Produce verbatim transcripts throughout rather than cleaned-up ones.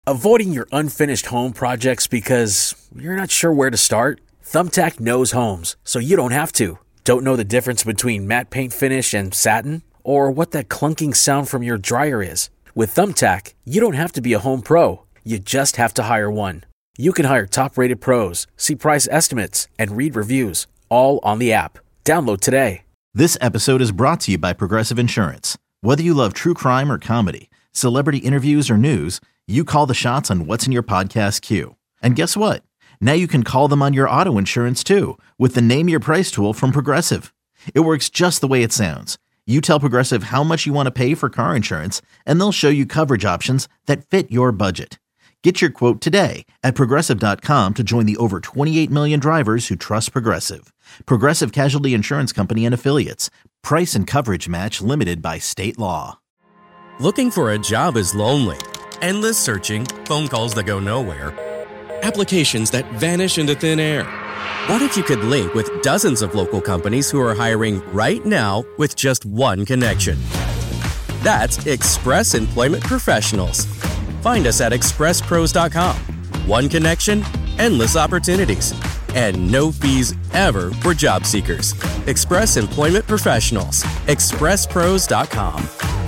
Avoiding your unfinished home projects because you're not sure where to start? Thumbtack knows homes, so you don't have to. Don't know the difference between matte paint finish and satin? Or what that clunking sound from your dryer is? With Thumbtack, you don't have to be a home pro. You just have to hire one. You can hire top-rated pros, see price estimates, and read reviews, all on the app. Download today. This episode is brought to you by Progressive Insurance. Whether you love true crime or comedy, celebrity interviews or news, you call the shots on what's in your podcast queue. And guess what? Now you can call them on your auto insurance too with the Name Your Price tool from Progressive. It works just the way it sounds. You tell Progressive how much you want to pay for car insurance, and they'll show you coverage options that fit your budget. Get your quote today at Progressive dot com to join the over twenty-eight million drivers who trust Progressive. Progressive Casualty Insurance Company and Affiliates. Price and coverage match limited by state law. Looking for a job is lonely. Endless searching, phone calls that go nowhere, applications that vanish into thin air. What if you could link with dozens of local companies who are hiring right now with just one connection? That's Express Employment Professionals. Find us at express pros dot com. One connection, endless opportunities, and no fees ever for job seekers. Express Employment Professionals. express pros dot com.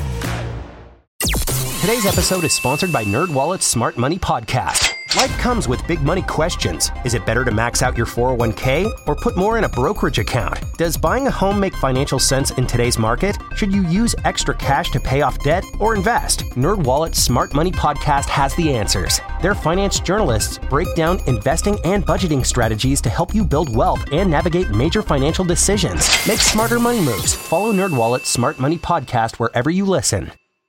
Today's episode is sponsored by NerdWallet's Smart Money Podcast. Life comes with big money questions. Is it better to max out your four oh one k or put more in a brokerage account? Does buying a home make financial sense in today's market? Should you use extra cash to pay off debt or invest? NerdWallet's Smart Money Podcast has the answers. Their finance journalists break down investing and budgeting strategies to help you build wealth and navigate major financial decisions. Make smarter money moves. Follow NerdWallet's Smart Money Podcast wherever you listen.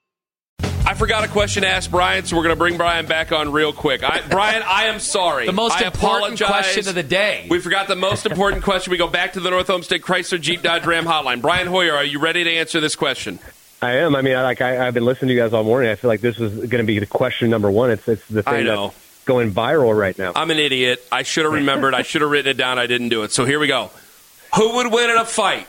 I forgot a question to ask Brian, so we're going to bring Brian back on real quick. I, Brian, I am sorry. The most I important apologize. question of the day. We forgot the most important question. We go back to the North Olmsted Chrysler Jeep Dodge Ram hotline. Brian Hoyer, are you ready to answer this question? I am. I mean, I, like I, I've been listening to you guys all morning. I feel like this was going to be the question number one. It's, it's the thing that's going viral right now. I'm an idiot. I should have remembered. I should have written it down. I didn't do it. So here we go. Who would win in a fight?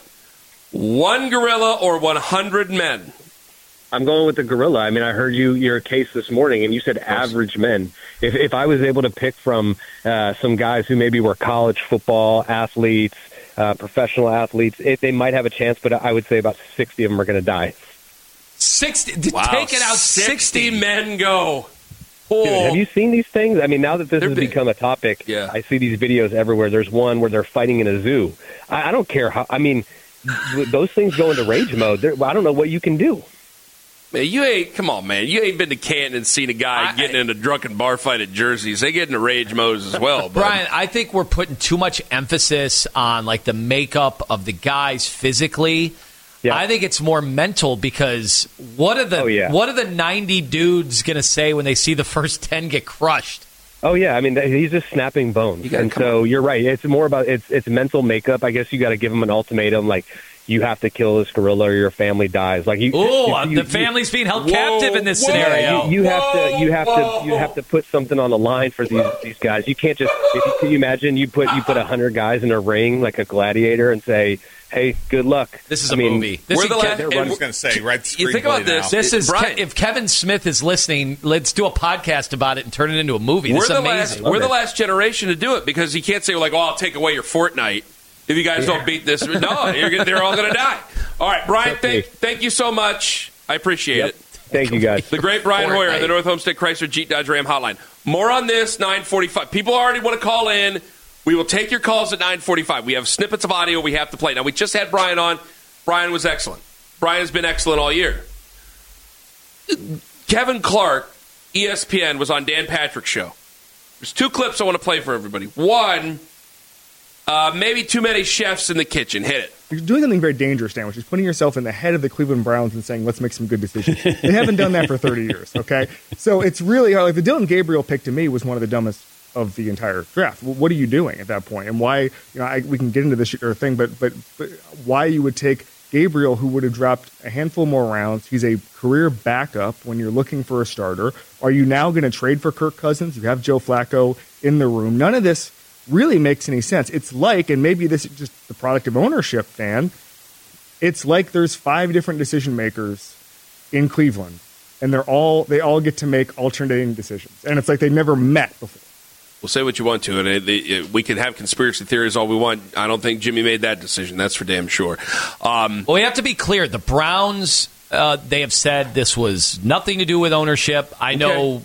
One gorilla or one hundred men? I'm going with the gorilla. I mean, I heard you your case this morning, and you said average men. If if I was able to pick from uh, some guys who maybe were college football athletes, uh, professional athletes, it, they might have a chance, but I would say about sixty of them are going to die. sixty Wow. Take it out, sixty. sixty men go. Oh. Dude, have you seen these things? I mean, now that this They're has big. become a topic, Yeah. I see these videos everywhere. There's one where they're fighting in a zoo. I, I don't care how. I mean, those things go into rage mode. They're, I don't know what you can do. Man, you ain't, come on, man. You ain't been to Canton and seen a guy I, getting in a drunken bar fight at Jersey's. They get into rage modes as well. Bud. Brian, I think we're putting too much emphasis on like the makeup of the guys physically. Yeah. I think it's more mental because what are the Oh, yeah. what are the ninety dudes going to say when they see the first ten get crushed? Oh yeah, I mean he's just snapping bones, You gotta and come so you're right. It's more about it's it's mental makeup. I guess you got to give him an ultimatum, like you have to kill this gorilla or your family dies. Like you, Oh, you, you, the family's being held Whoa, captive in this whoa, scenario. You, you have to you have Whoa, to you have to put something on the line for these these guys. You can't just if you, can you imagine you put you put a hundred guys in a ring like a gladiator and say, hey, good luck. This is I a mean, movie. This We're is the Ke- last- they're and running- I was going to say, right? The You think about screenplay this. now. This is Brian. Ke- if Kevin Smith is listening, let's do a podcast about it and turn it into a movie. This We're is the amazing. last. We're the last generation to do it because he can't say like, "Oh, I'll take away your Fortnite if you guys don't beat this." No, you're, gonna- they're all going to die. All right, Brian. Thank, thank you so much. I appreciate Yep. it. Thank you guys. The great Brian Hoyer on Fortnite. the North Olmsted Chrysler Jeep Dodge Ram hotline. More on this nine forty-five. People already want to call in. We will take your calls at nine forty-five. We have snippets of audio we have to play. Now we just had Brian on. Brian was excellent. Brian has been excellent all year. Kevin Clark, E S P N, was on Dan Patrick's show. There's two clips I want to play for everybody. One, uh, maybe too many chefs in the kitchen. Hit it. You're doing something very dangerous now, which is putting yourself in the head of the Cleveland Browns and saying, let's make some good decisions. They haven't done that for thirty years, okay? So it's really hard. Like the Dylan Gabriel pick to me was one of the dumbest of the entire draft. Well, what are you doing at that point? And why, you know, I, we can get into this or thing, but, but but why you would take Gabriel, who would have dropped a handful more rounds. He's a career backup when you're looking for a starter. Are you now going to trade for Kirk Cousins? You have Joe Flacco in the room. None of this really makes any sense. It's like, and maybe this is just the product of ownership, Dan, it's like there's five different decision makers in Cleveland, and they're all they all get to make alternating decisions, and it's like they never met before. We'll say what you want to, and it, it, we can have conspiracy theories all we want. I don't think Jimmy made that decision. That's for damn sure. Um, well, we have to be clear. The Browns, uh, they have said this was nothing to do with ownership. I okay. know,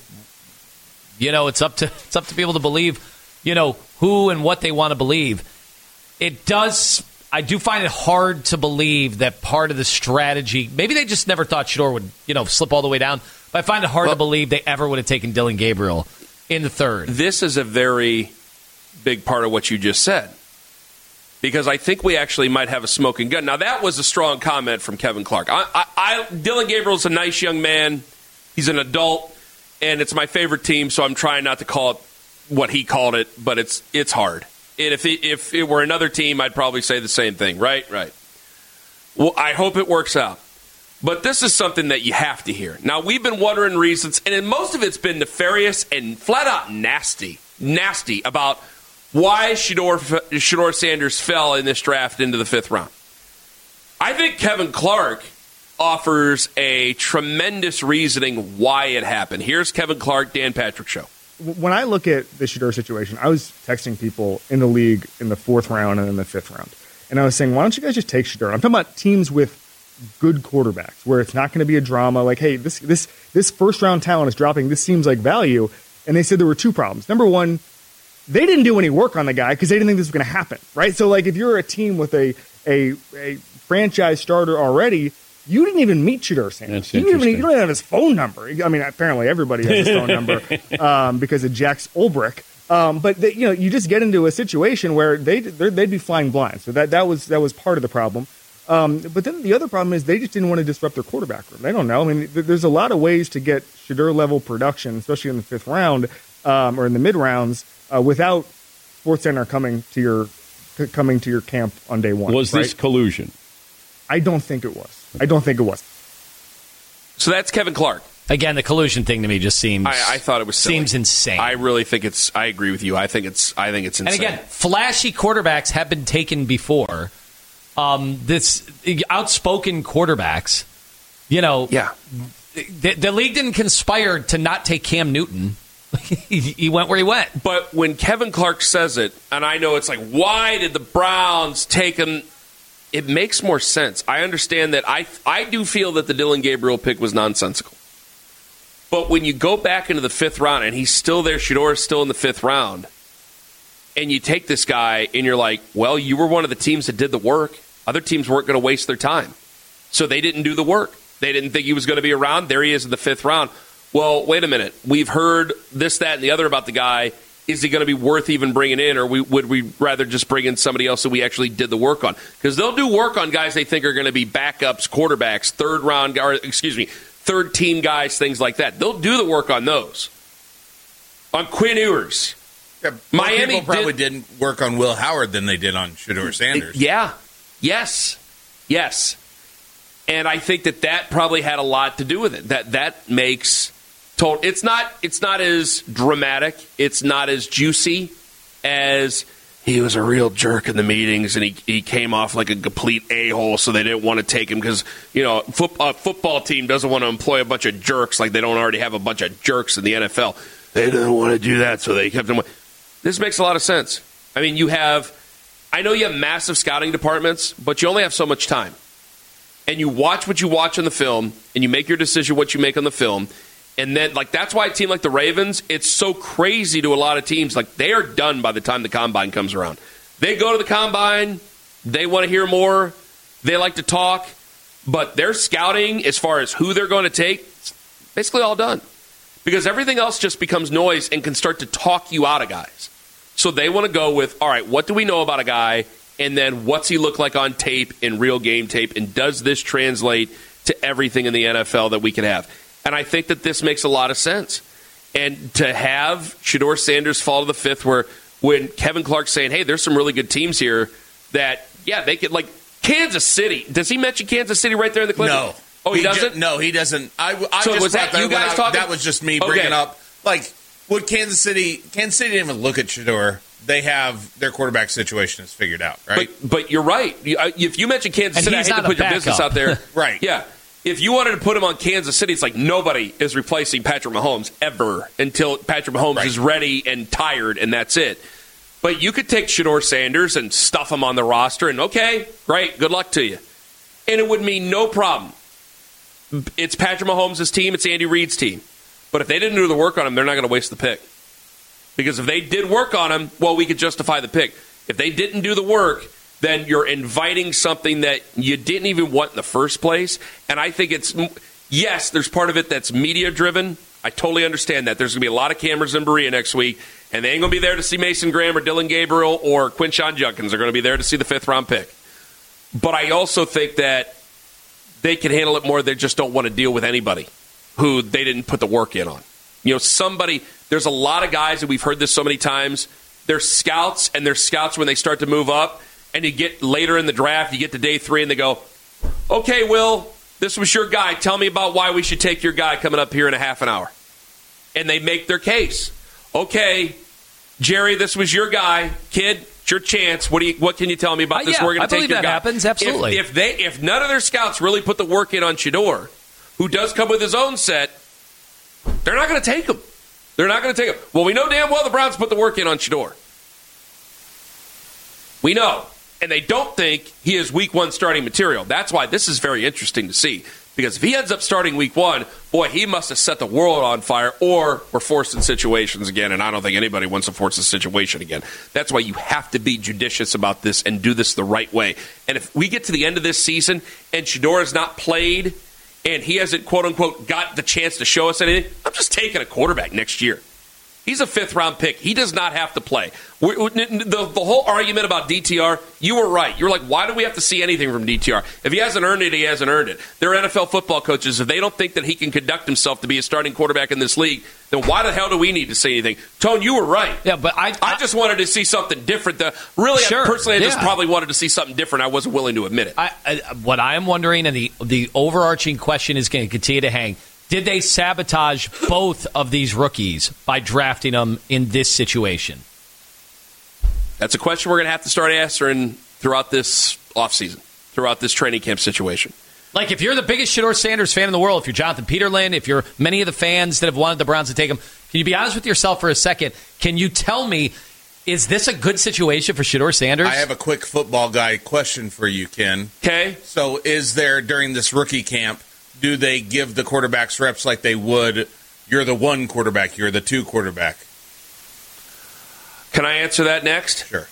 you know, it's up to it's up to people to believe, you know, who and what they want to believe. It does. I do find it hard to believe that part of the strategy, maybe they just never thought Shedeur would, you know, slip all the way down. But I find it hard well, to believe they ever would have taken Dillon Gabriel in the third. This is a very big part of what you just said, because I think we actually might have a smoking gun. Now, that was a strong comment from Kevin Clark. I, I, I Dillon Gabriel's a nice young man. He's an adult, and it's my favorite team, so I'm trying not to call it what he called it, but it's it's hard. And if it, if it were another team, I'd probably say the same thing. Right, right. Well, I hope it works out. But this is something that you have to hear. Now, we've been wondering reasons, and most of it's been nefarious and flat-out nasty, nasty about why Shedeur, Shedeur Sanders fell in this draft into the fifth round. I think Kevin Clark offers a tremendous reasoning why it happened. Here's Kevin Clark, Dan Patrick Show. When I look at the Shedeur situation, I was texting people in the league in the fourth round and in the fifth round. And I was saying, why don't you guys just take Shedeur? I'm talking about teams with good quarterbacks where it's not going to be a drama. Like, hey, this this this first round talent is dropping. This seems like value. And they said there were two problems. Number one, they didn't do any work on the guy because they didn't think this was going to happen, right? So, like, if you're a team with a a, a franchise starter already, you didn't even meet Shedeur Sanders. You, didn't even, you don't even have his phone number. I mean, apparently everybody has his phone number um, because of Jax Ulbrich. Um, but they, you know, you just get into a situation where they they'd be flying blind. So that that was that was part of the problem. Um, but then the other problem is they just didn't want to disrupt their quarterback room. They don't know. I mean, th- there's a lot of ways to get Shedeur level production, especially in the fifth round um, or in the mid rounds, uh, without SportsCenter coming to your c- coming to your camp on day one. Was right? this collusion? I don't think it was. I don't think it was. So that's Kevin Clark. Again, the collusion thing to me just seems. I, I thought it was silly. Seems insane. I really think it's. I agree with you. I think it's. I think it's insane. And again, flashy quarterbacks have been taken before. Um, this outspoken quarterbacks, you know, yeah. The, the league didn't conspire to not take Cam Newton. he, he went where he went. But when Kevin Clark says it, and I know it's like, why did the Browns take him? It makes more sense. I understand that. I I do feel that the Dillon Gabriel pick was nonsensical. But when you go back into the fifth round and he's still there, Shedeur is still in the fifth round, and you take this guy and you're like, well, you were one of the teams that did the work. Other teams weren't going to waste their time. So they didn't do the work. They didn't think he was going to be around. There he is in the fifth round. Well, wait a minute. We've heard this, that, and the other about the guy. Is he going to be worth even bringing in, or we, would we rather just bring in somebody else that we actually did the work on? Because they'll do work on guys they think are going to be backups, quarterbacks, third round, or excuse me, third team guys, things like that. They'll do the work on those. On Quinn Ewers. Yeah, Miami people probably did, didn't work on Will Howard than they did on Shedeur Sanders. Yeah. Yes. Yes. And I think that that probably had a lot to do with it. That that makes total. It's not. It's not as dramatic. It's not as juicy as he was a real jerk in the meetings, and he he came off like a complete a-hole, so they didn't want to take him because you know foot, a football team doesn't want to employ a bunch of jerks like they don't already have a bunch of jerks in the N F L. They didn't want to do that, so they kept him. This makes a lot of sense. I mean, you have. I know you have massive scouting departments, but you only have so much time. And you watch what you watch on the film, and you make your decision what you make on the film. And then, like, that's why a team like the Ravens, it's so crazy to a lot of teams. Like, they are done by the time the Combine comes around. They go to the Combine. They want to hear more. They like to talk. But their scouting, as far as who they're going to take, it's basically all done. Because everything else just becomes noise and can start to talk you out of guys. So they want to go with, all right, what do we know about a guy? And then what's he look like on tape, in real game tape? And does this translate to everything in the N F L that we can have? And I think that this makes a lot of sense. And to have Shedeur Sanders fall to the fifth, where when Kevin Clark's saying, hey, there's some really good teams here that, yeah, they could, like Kansas City. Does he mention Kansas City right there in the clip? No. Oh, he, he doesn't? Ju- no, he doesn't. I, I so just was that you guys out, talking? That was just me okay. bringing up, like, would Kansas City, Kansas City didn't even look at Shedeur. They have their quarterback situation is figured out, right? But, but you're right. You, if you mention Kansas and City, I hate to put your business out there. Right. Yeah. if you wanted to put him on Kansas City, it's like nobody is replacing Patrick Mahomes ever until Patrick Mahomes right. is ready and tired, and that's it. But you could take Shedeur Sanders and stuff him on the roster, and okay, great, good luck to you. And it would mean no problem. It's Patrick Mahomes' team, it's Andy Reid's team. But if they didn't do the work on him, they're not going to waste the pick. Because if they did work on him, well, we could justify the pick. If they didn't do the work, then you're inviting something that you didn't even want in the first place. And I think it's, yes, there's part of it that's media-driven. I totally understand that. There's going to be a lot of cameras in Berea next week, and they ain't going to be there to see Mason Graham or Dylan Gabriel or Quinshon Judkins. They're going to be there to see the fifth-round pick. But I also think that they can handle it more. They just don't want to deal with anybody who they didn't put the work in on. You know, somebody, there's a lot of guys, and we've heard this so many times, they're scouts, and they're scouts when they start to move up. And you get later in the draft, you get to day three, and they go, okay, Will, this was your guy. Tell me about why we should take your guy coming up here in a half an hour. And they make their case. Okay, Jerry, this was your guy. Kid, it's your chance. What do you? What can you tell me about uh, this? Yeah, We're going to take your that guy. happens, absolutely. If, if, they, if none of their scouts really put the work in on Shedeur, who does come with his own set, they're not going to take him. They're not going to take him. Well, we know damn well the Browns put the work in on Shedeur. We know. And they don't think he is week one starting material. That's why this is very interesting to see. Because if he ends up starting week one, boy, he must have set the world on fire, or we're forced in situations again, and I don't think anybody wants to force a situation again. That's why you have to be judicious about this and do this the right way. And if we get to the end of this season and Shedeur has not played and he hasn't, quote-unquote, got the chance to show us anything, I'm just taking a quarterback next year. He's a fifth-round pick. He does not have to play. We're, we're, the, the whole argument about D T R, you were right. You were like, why do we have to see anything from D T R? If he hasn't earned it, he hasn't earned it. They're N F L football coaches. If they don't think that he can conduct himself to be a starting quarterback in this league, then why the hell do we need to say anything? Tone, you were right. Yeah, but I, I, I just wanted to see something different. The, really, sure, I, personally, I yeah. just probably wanted to see something different. I wasn't willing to admit it. I, I, what I am wondering, and the, the overarching question is going to continue to hang, did they sabotage both of these rookies by drafting them in this situation? That's a question we're going to have to start answering throughout this offseason, throughout this training camp situation. Like, if you're the biggest Shedeur Sanders fan in the world, if you're Jonathan Peterlin, if you're many of the fans that have wanted the Browns to take him, can you be honest with yourself for a second? Can you tell me, is this a good situation for Shedeur Sanders? I have a quick football guy question for you, Ken. Okay. So is there, during this rookie camp, do they give the quarterbacks reps like they would, you're the one quarterback, you're the two quarterback? Can I answer that next? Sure.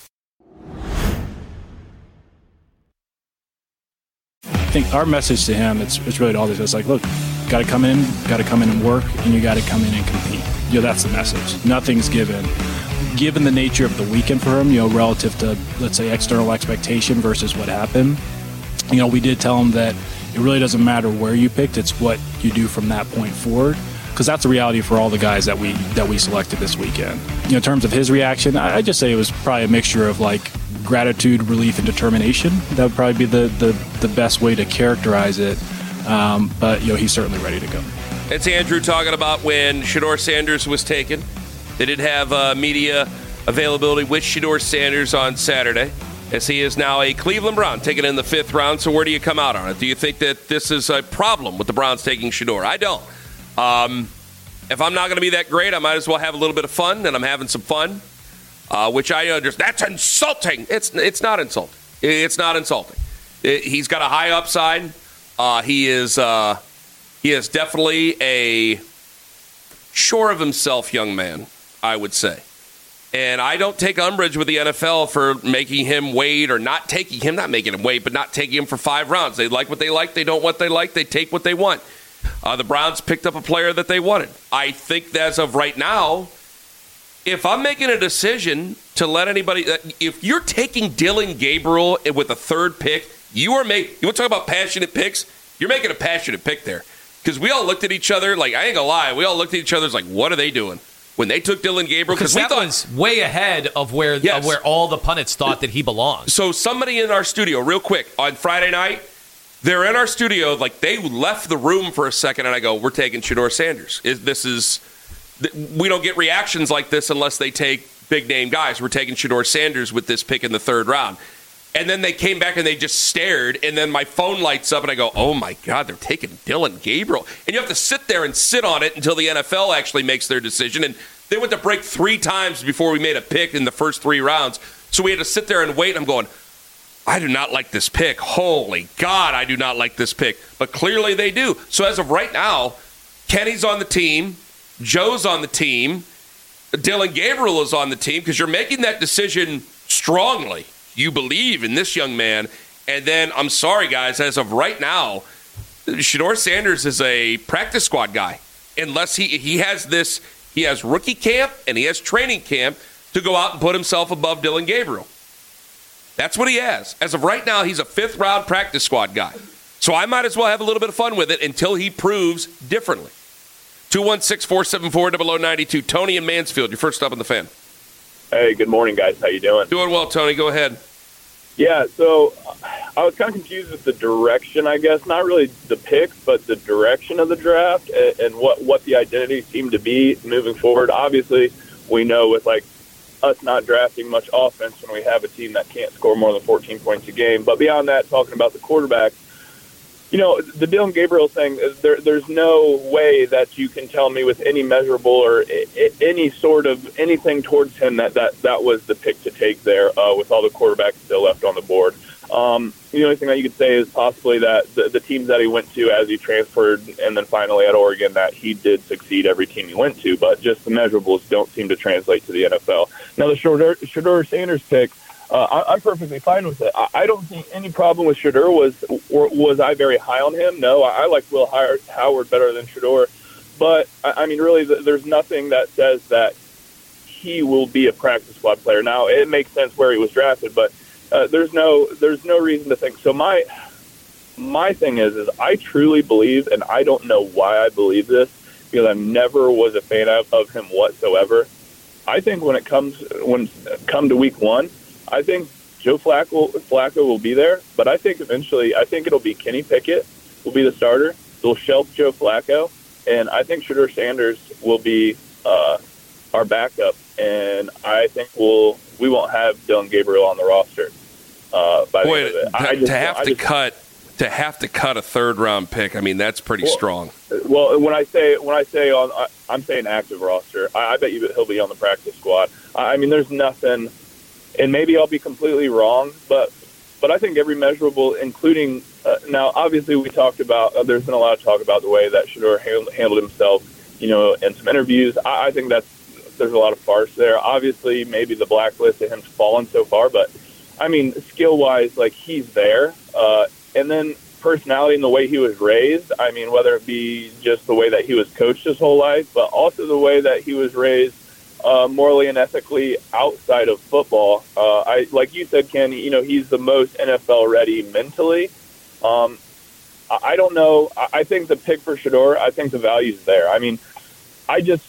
I think our message to him, it's, it's really all this. It's like, look, got to come in, got to come in and work, and you got to come in and compete. You know, that's the message. Nothing's given. Given the nature of the weekend for him, you know, relative to, let's say, external expectation versus what happened, you know, we did tell him that it really doesn't matter where you picked, it's what you do from that point forward, because that's the reality for all the guys that we that we selected this weekend. You know, in terms of his reaction, I, I just say it was probably a mixture of like gratitude, relief, and determination. That would probably be the, the, the best way to characterize it. Um, but, you know, he's certainly ready to go. It's Andrew talking about when Shedeur Sanders was taken. They did have uh, media availability with Shedeur Sanders on Saturday, as he is now a Cleveland Brown, taken in the fifth round. So where do you come out on it? Do you think that this is a problem with the Browns taking Shedeur? I don't. Um, if I'm not going to be that great, I might as well have a little bit of fun, and I'm having some fun, uh, which I understand. That's insulting. It's it's not insulting. It's not insulting. It, he's got a high upside. Uh, he is uh, he is definitely a sure of himself young man, I would say. And I don't take umbrage with the N F L for making him wait, or not taking him, not making him wait, but not taking him for five rounds. They like what they like. They don't what they like. They take what they want. Uh, the Browns picked up a player that they wanted. I think that as of right now, if I'm making a decision to let anybody, if you're taking Dylan Gabriel with a third pick, you are making, you want to talk about passionate picks? You're making a passionate pick there. Because we all looked at each other, like, I ain't gonna lie, we all looked at each other like, what are they doing? When they took Dylan Gabriel, because we that thought, was way ahead of where yes. of where all the pundits thought that he belonged. So somebody in our studio, real quick, on Friday night, they're in our studio, like they left the room for a second, and I go, we're taking Shedeur Sanders. This is, we don't get reactions like this unless they take big-name guys. We're taking Shedeur Sanders with this pick in the third round. And then they came back and they just stared, and then my phone lights up, and I go, oh, my God, they're taking Dillon Gabriel. And you have to sit there and sit on it until the N F L actually makes their decision. And they went to break three times before we made a pick in the first three rounds. So we had to sit there and wait, and I'm going, I do not like this pick. Holy God, I do not like this pick. But clearly they do. So as of right now, Kenny's on the team, Joe's on the team, Dillon Gabriel is on the team, because you're making that decision strongly. You believe in this young man. And then, I'm sorry, guys, as of right now, Shedeur Sanders is a practice squad guy. Unless he he has this, he has rookie camp and he has training camp to go out and put himself above Dillon Gabriel. That's what he has. As of right now, he's a fifth-round practice squad guy. So I might as well have a little bit of fun with it until he proves differently. two one six, four seven four, zero zero nine two. Tony in Mansfield, you're first up on the Fan. Hey, good morning, guys. How you doing? Doing well, Tony. Go ahead. Yeah, so I was kind of confused with the direction, I guess. Not really the picks, but the direction of the draft and, and what, what the identity seemed to be moving forward. Obviously, we know with, like, us not drafting much offense when we have a team that can't score more than fourteen points a game. But beyond that, talking about the quarterback, you know, the Dillon Gabriel thing, there, there's no way that you can tell me with any measurable or any sort of anything towards him that that, that was the pick to take there uh, with all the quarterbacks still left on the board. Um, the only thing that you could say is possibly that the, the teams that he went to as he transferred and then finally at Oregon, that he did succeed every team he went to, but just the measurables don't seem to translate to the N F L. Now, the Shedeur, Shedeur Sanders pick, Uh, I, I'm perfectly fine with it. I, I don't see any problem with Shedeur. Was or, was I very high on him? No, I, I like Will Howard better than Shedeur. But, I, I mean, really, th- there's nothing that says that he will be a practice squad player. Now, it makes sense where he was drafted, but uh, there's no there's no reason to think. So my my thing is, is I truly believe, and I don't know why I believe this, because I never was a fan of, of him whatsoever. I think when it comes when come to week one, I think Joe Flacco, Flacco will be there, but I think eventually, I think it'll be Kenny Pickett will be the starter. They'll shelf Joe Flacco, and I think Shedeur Sanders will be uh, our backup, and I think we'll we won't have Dillon Gabriel on the roster. Uh, by Boy, the end of it. to, I just, to have I to just, cut to have to cut a third round pick, I mean that's pretty well, strong. Well, when I say when I say on, I, I'm saying active roster. I, I bet you he'll be on the practice squad. I, I mean, there's nothing. And maybe I'll be completely wrong, but but I think every measurable, including uh, now, obviously we talked about, uh, there's been a lot of talk about the way that Shedeur handled, handled himself, you know, in some interviews. I, I think that's there's a lot of farce there. Obviously, maybe the blacklist of him's fallen so far, but I mean, skill-wise, like he's there. Uh, and then personality and the way he was raised, I mean, whether it be just the way that he was coached his whole life, but also the way that he was raised Uh, morally and ethically outside of football. Uh, I like you said, Ken, you know, he's the most N F L ready mentally. Um, I, I don't know. I, I think the pick for Shedeur, I think the value's there. I mean, I just,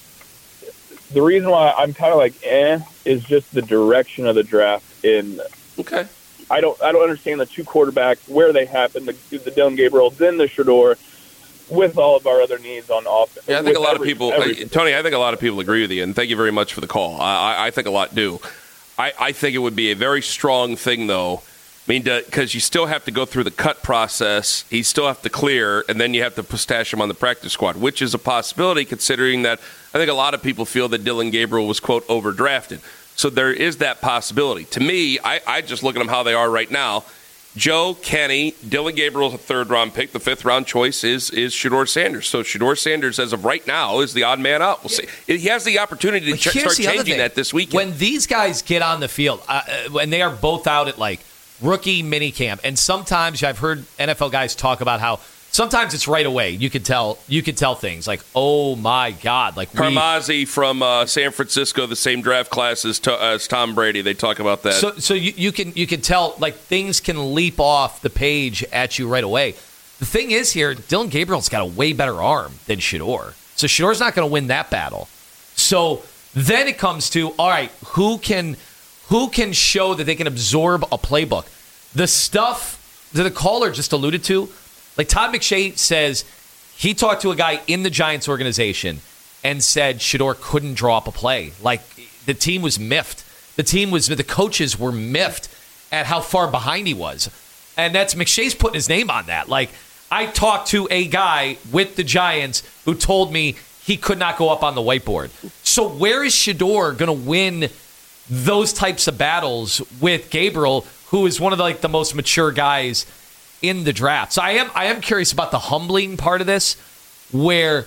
the reason why I'm kind of like, eh, is just the direction of the draft in. Okay. I don't, I don't understand the two quarterbacks, where they happen, the, the Dillon Gabriel, then the Shedeur, with all of our other needs on offense. Yeah, I think a lot every, of people, every, Tony, I think a lot of people agree with you, and thank you very much for the call. I, I think a lot do. I, I think it would be a very strong thing, though. I mean, because you still have to go through the cut process, you still have to clear, and then you have to stash him on the practice squad, which is a possibility considering that I think a lot of people feel that Dillon Gabriel was, quote, overdrafted. So there is that possibility. To me, I, I just look at them how they are right now. Joe, Kenny, Dillon Gabriel's a third-round pick. The fifth-round choice is is Shedeur Sanders. So Shedeur Sanders, as of right now, is the odd man out. We'll see. He has the opportunity to ch- start changing that this weekend. When these guys get on the field, uh, when they are both out at, like, rookie minicamp, and sometimes I've heard N F L guys talk about how sometimes it's right away. You could tell you could tell things like, oh, my God. Like Carmazzi from uh, San Francisco, the same draft class as, to, as Tom Brady. They talk about that. So so you, you can you can tell, like, things can leap off the page at you right away. The thing is here, Dillon Gabriel's got a way better arm than Shedeur. So Shedeur's not going to win that battle. So then it comes to, all right, who can who can show that they can absorb a playbook? The stuff that the caller just alluded to, like Todd McShay says, he talked to a guy in the Giants organization and said Shedeur couldn't draw up a play. Like, the team was miffed. The team was, the coaches were miffed. at how far behind he was. And that's McShay's putting his name on that. Like, I talked to a guy with the Giants who told me he could not go up on the whiteboard. So where is Shedeur going to win those types of battles with Gabriel, who is one of the, like the most mature guys in the draft? So I am I am curious about the humbling part of this, where,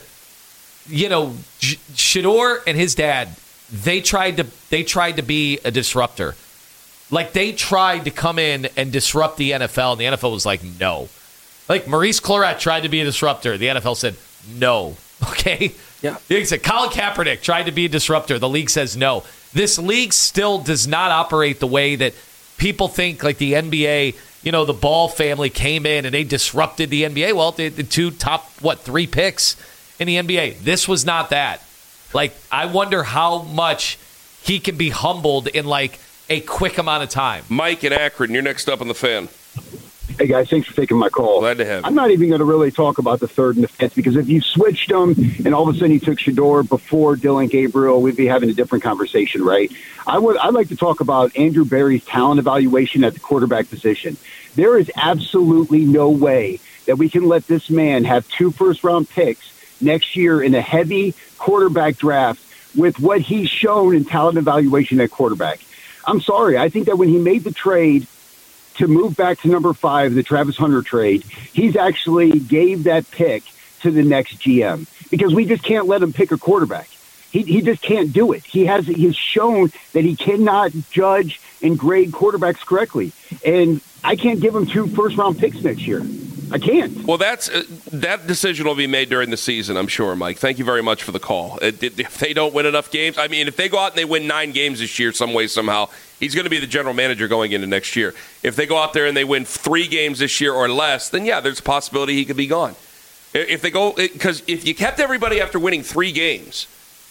you know, Sh- Shedeur and his dad, they tried to they tried to be a disruptor. Like, they tried to come in and disrupt the N F L, and the N F L was like, no. Like, Maurice Clarett tried to be a disruptor. The N F L said, no. Okay? Yeah. They said Colin Kaepernick tried to be a disruptor. The league says no. This league still does not operate the way that people think, like the N B A, you know, the Ball family came in and they disrupted the N B A. Well, the, the two top, what, three picks in the N B A. This was not that. Like, I wonder how much he can be humbled in, like, a quick amount of time. Mike in Akron, you're next up on the Fan. Hey, guys, thanks for taking my call. Glad to have you. I'm not even going to really talk about the third and the fifth, because if you switched them and all of a sudden you took Shedeur before Dillon Gabriel, we'd be having a different conversation, right? I would, I'd like to talk about Andrew Berry's talent evaluation at the quarterback position. There is absolutely no way that we can let this man have two first-round picks next year in a heavy quarterback draft with what he's shown in talent evaluation at quarterback. I'm sorry. I think that when he made the trade to move back to number five, the Travis Hunter trade, he's actually gave that pick to the next G M, because we just can't let him pick a quarterback. He he just can't do it. He has he's shown that he cannot judge and grade quarterbacks correctly. And I can't give him two first-round picks next year. I can't. Well, that's uh, that decision will be made during the season, I'm sure, Mike. Thank you very much for the call. It, it, if they don't win enough games, I mean, if they go out and they win nine games this year some way, somehow, he's going to be the general manager going into next year. If they go out there and they win three games this year or less, then, yeah, there's a possibility he could be gone. If they go, because if you kept everybody after winning three games,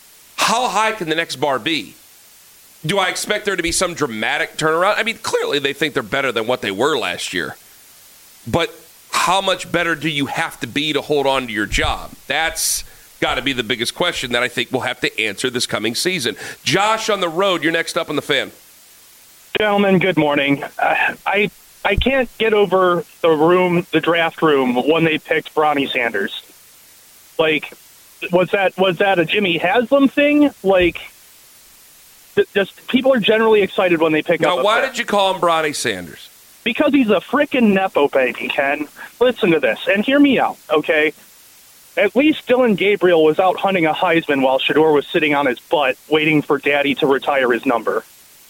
how high can the next bar be? Do I expect there to be some dramatic turnaround? I mean, clearly they think they're better than what they were last year. But how much better do you have to be to hold on to your job? That's got to be the biggest question that I think we'll have to answer this coming season. Josh on the road, you're next up on the Fan. Gentlemen, good morning. Uh, I I can't get over the room, the draft room, when they picked Bronny Sanders. Like, was that was that a Jimmy Haslam thing? Like, th- just people are generally excited when they pick now, up. Now, why did you call him Bronny Sanders? Because he's a frickin' Nepo baby, Ken. Listen to this, and hear me out, okay? At least Dillon Gabriel was out hunting a Heisman while Shedeur was sitting on his butt waiting for Daddy to retire his number.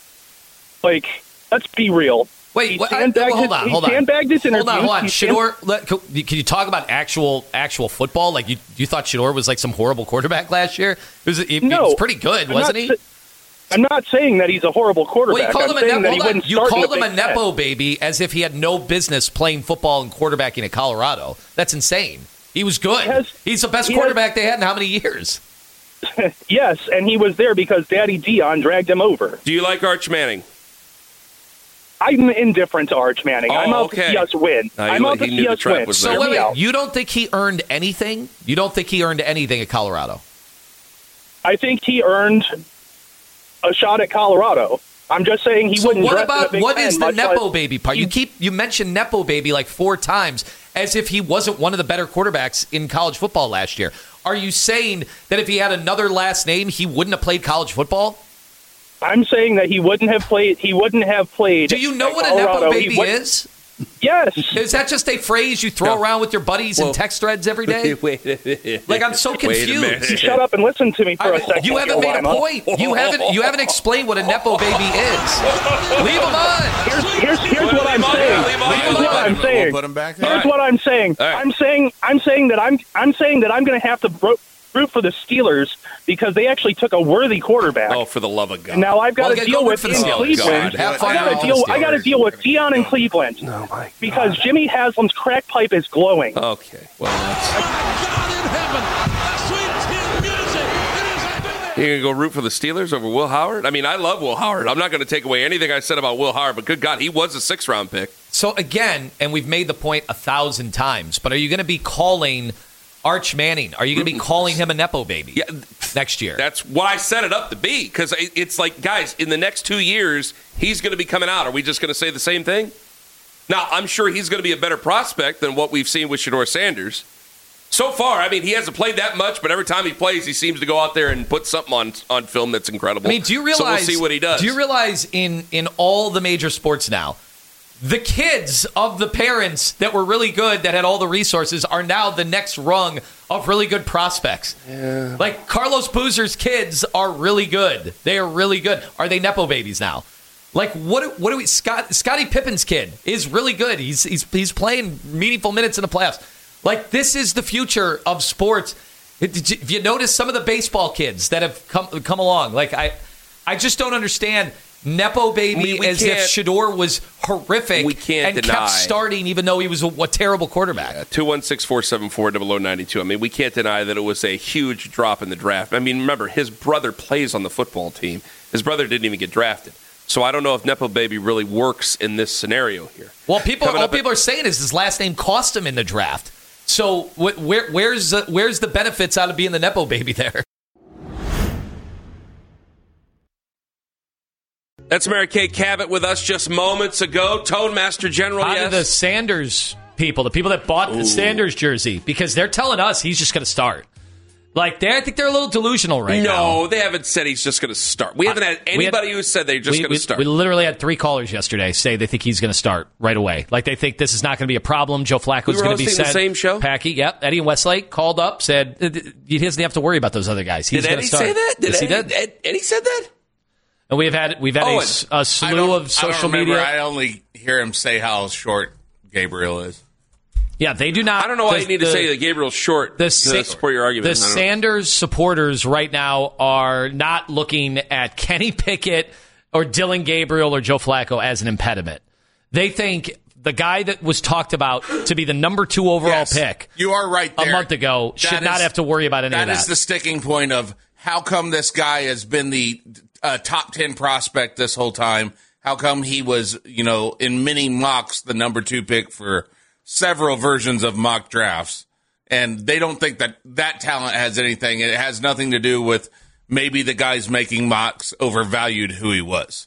Like, let's be real. Wait, what, I, well, hold on, hold on. He sandbagged his interviews. Hold on, hold on. He Shedeur, let, can you talk about actual actual football? Like, you you thought Shedeur was like some horrible quarterback last year? It was, he, no, he was pretty good, I'm wasn't he? Sa- I'm not saying that he's a horrible quarterback. Well, you called I'm him a, saying ne- that he you called him a Big Nepo Ten. baby as if he had no business playing football and quarterbacking at Colorado. That's insane. He was good. He has, He's the best quarterback has, they had in how many years? Yes, and he was there because Daddy Dion dragged him over. Do you like Arch Manning? I'm indifferent to Arch Manning. Oh, I'm out okay. to see us win. Uh, I'm out to see us win. So wait, wait, you don't think he earned anything? You don't think he earned anything at Colorado? I think he earned a shot at Colorado. I'm just saying he so wouldn't. What dress about in a Big what Ten is the much Nepo like, baby part? You keep you mentioned Nepo baby like four times as if he wasn't one of the better quarterbacks in college football last year. Are you saying that if he had another last name, he wouldn't have played college football? I'm saying that he wouldn't have played. He wouldn't have played. Do you know what Colorado. a Nepo baby is? Yes. Is that just a phrase you throw no. around with your buddies well, in text threads every day? Wait a minute. Like, I'm so confused. You shut up and listen to me for I, a second. You haven't made a Lima. point. You haven't. You haven't explained what a Nepo baby is. Leave him on. Here's here's here's what I'm saying. Here's what I'm saying. We'll put him back. Here's what I'm saying. Right. I'm saying I'm saying that I'm I'm saying that I'm going to have to bro- root for the Steelers because they actually took a worthy quarterback. Oh, for the love of God! And now I've got well, to go deal with for the in Steelers. Cleveland. Have I fun got to with deal. the I got to deal with Dion in Cleveland Oh my because Jimmy Haslam's crack pipe is glowing. Okay, well, that's... You're going to go root for the Steelers over Will Howard? I mean, I love Will Howard. I'm not going to take away anything I said about Will Howard, but good God, he was a sixth-round pick. So, again, and we've made the point a thousand times, but are you going to be calling Arch Manning. Are you going to be calling him a Nepo baby yeah, next year? That's what I set it up to be, because it's like, guys, in the next two years, he's going to be coming out. Are we just going to say the same thing? Now, I'm sure he's going to be a better prospect than what we've seen with Shedeur Sanders. So far, I mean, he hasn't played that much, but every time he plays, he seems to go out there and put something on, on film that's incredible. I mean, do you realize? So we'll see what he does. Do you realize in, in all the major sports now, the kids of the parents that were really good, that had all the resources, are now the next rung of really good prospects. Yeah. Like Carlos Boozer's kids are really good. They are really good. Are they Nepo babies now? Like what? What do we? Scott Scottie Pippen's kid is really good. He's he's he's playing meaningful minutes in the playoffs. Like, this is the future of sports. If you notice some of the baseball kids that have come come along, like, I I just don't understand Nepo baby we, we as if Shedeur was horrific we can't and deny. kept starting even though he was a, a terrible quarterback. Yeah, two one six, four seven four, zero zero nine two. I mean, we can't deny that it was a huge drop in the draft. I mean, remember, his brother plays on the football team. His brother didn't even get drafted. So I don't know if Nepo baby really works in this scenario here. Well, people Coming all up people at, are saying is his last name cost him in the draft. So wh- where, where's the, where's the benefits out of being the Nepo baby there? That's Mary Kay Cabot with us just moments ago. Tone Master General, How yes. do the Sanders people, the people that bought Ooh. the Sanders jersey, because they're telling us he's just going to start. Like, they, I think they're a little delusional right no, now. No, they haven't said he's just going to start. We haven't had anybody had, who said they're just going to start. We literally had three callers yesterday say they think he's going to start right away. Like, they think this is not going to be a problem. Joe Flacco's we going to be set. the same show? Packy, yep. Eddie and Westlake called up, said he doesn't have to worry about those other guys. He's did going Eddie to start. say that? Did yes, Eddie, he did. Ed, Eddie said that? And we've had we've had oh, a, a slew of social I don't remember, media. I only hear him say how short Gabriel is. Yeah, they do not. I don't know why the, you need the, to say that Gabriel's short the, to support your argument. The Sanders supporters right now are not looking at Kenny Pickett or Dylan Gabriel or Joe Flacco as an impediment. They think the guy that was talked about to be the number two overall yes, pick you are right there. a month ago should that not is, have to worry about any that of that. That is the sticking point of how come this guy has been the uh, top ten prospect this whole time. How come he was, you know, in many mocks the number two pick for several versions of mock drafts, and they don't think that that talent has anything. It has nothing to do with maybe the guys making mocks overvalued who he was.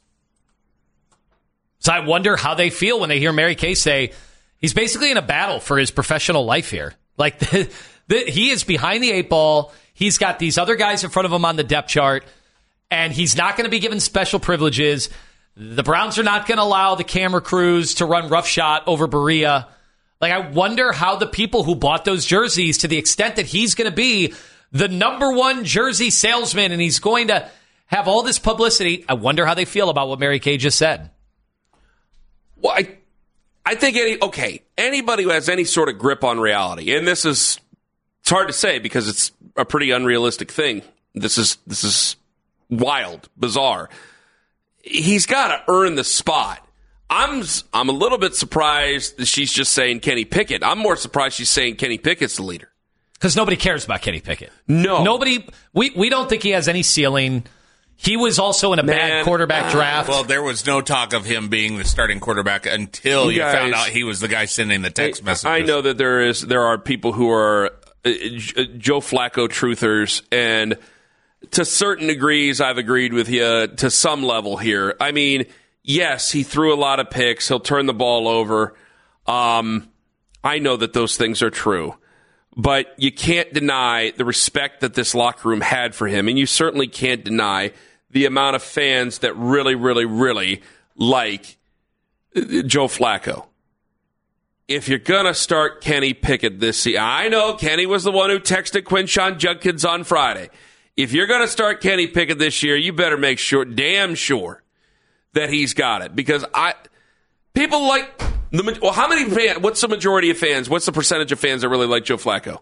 So I wonder how they feel when they hear Mary Kay say he's basically in a battle for his professional life here. Like the, the, he is behind the eight ball. He's got these other guys in front of him on the depth chart, and he's not going to be given special privileges. The Browns are not going to allow the camera crews to run roughshod over Berea. Like, I wonder how the people who bought those jerseys, to the extent that he's going to be the number one jersey salesman and he's going to have all this publicity, I wonder how they feel about what Mary Kay just said. Well, I, I think any okay anybody who has any sort of grip on reality, and this is it's hard to say because it's a pretty unrealistic thing. This is this is wild, bizarre. He's got to earn the spot. I'm I'm a little bit surprised that she's just saying Kenny Pickett. I'm more surprised she's saying Kenny Pickett's the leader. Because nobody cares about Kenny Pickett. No. Nobody, we, we don't think he has any ceiling. He was also in a Man, bad quarterback uh, draft. Well, there was no talk of him being the starting quarterback until you, you guys, found out he was the guy sending the text I, messages. I know that there is there are people who are uh, Joe Flacco truthers, and to certain degrees, I've agreed with you to some level here. I mean, yes, he threw a lot of picks. He'll turn the ball over. Um, I know that those things are true. But you can't deny the respect that this locker room had for him. And you certainly can't deny the amount of fans that really, really, really like Joe Flacco. If you're going to start Kenny Pickett this season, I know Kenny was the one who texted Quinshon Judkins on Friday. If you're going to start Kenny Pickett this year, you better make sure, damn sure, that he's got it. Because I, people like, the well, how many fans, what's the majority of fans, what's the percentage of fans that really like Joe Flacco?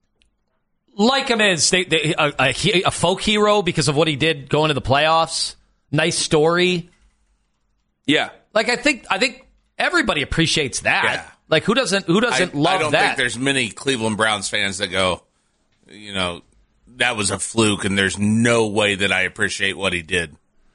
Like him as they, they, a, a, a folk hero because of what he did going to the playoffs. Nice story. Yeah. Like, I think I think everybody appreciates that. Yeah. Like, who doesn't who doesn't I, love that? I don't that? think there's many Cleveland Browns fans that go, you know, that was a fluke and there's no way that I appreciate what he did.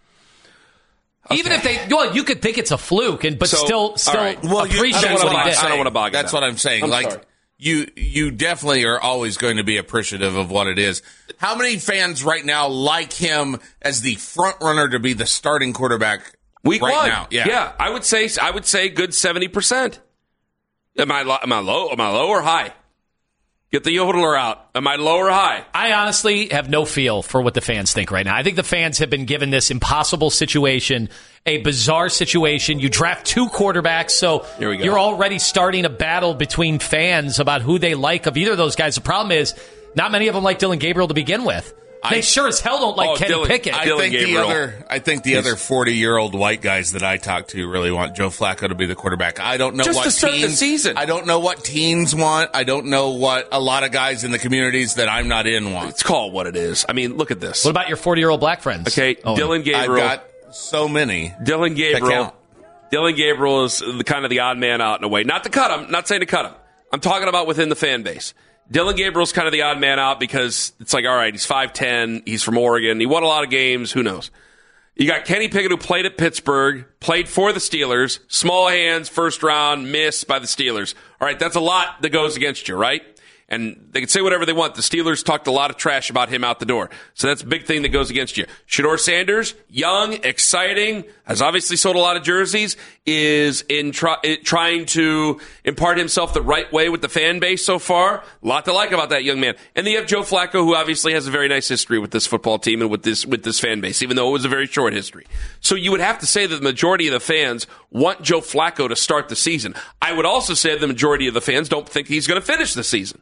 Okay. Even if they, well, you could think it's a fluke, and but so, still, still right. well, appreciate what he did. did. I don't want to bog it That's down. what I'm saying. I'm like, sorry. you you definitely are always going to be appreciative of what it is. How many fans right now like him as the front runner to be the starting quarterback week right one? now? Yeah. yeah, I would say I would say good seventy percent. Am I lo- am I low? Am I low or high? Get the yodeler out. Am I low or high? I honestly have no feel for what the fans think right now. I think the fans have been given this impossible situation, a bizarre situation. You draft two quarterbacks, so Here we go. you're already starting a battle between fans about who they like of either of those guys. The problem is, not many of them like Dylan Gabriel to begin with. They I, sure as hell don't like oh, Kenny Dylan, Pickett. I Dylan think Gabriel. the other, I think the other forty-year-old white guys that I talk to really want Joe Flacco to be the quarterback. I don't know Just what to start the teens, season. I don't know what teens want. I don't know what a lot of guys in the communities that I'm not in want. Let's call it what it is. I mean, look at this. What about your forty-year-old black friends? Okay, Oh, Dylan Gabriel. I've got so many. Dylan Gabriel. count. Dylan Gabriel is the kind of the odd man out in a way. Not to cut him. Not saying to cut him. I'm talking about within the fan base. Dylan Gabriel's kind of the odd man out because it's like, all right, he's five ten. He's from Oregon. He won a lot of games. Who knows? You got Kenny Pickett, who played at Pittsburgh, played for the Steelers. Small hands, first round, miss by the Steelers. All right, that's a lot that goes against you, right? And they can say whatever they want. The Steelers talked a lot of trash about him out the door. So that's a big thing that goes against you. Shedeur Sanders, young, exciting, has obviously sold a lot of jerseys, is in try, trying to impart himself the right way with the fan base so far. A lot to like about that young man. And then you have Joe Flacco, who obviously has a very nice history with this football team and with this with this fan base, even though it was a very short history. So you would have to say that the majority of the fans want Joe Flacco to start the season. I would also say the majority of the fans don't think he's going to finish the season.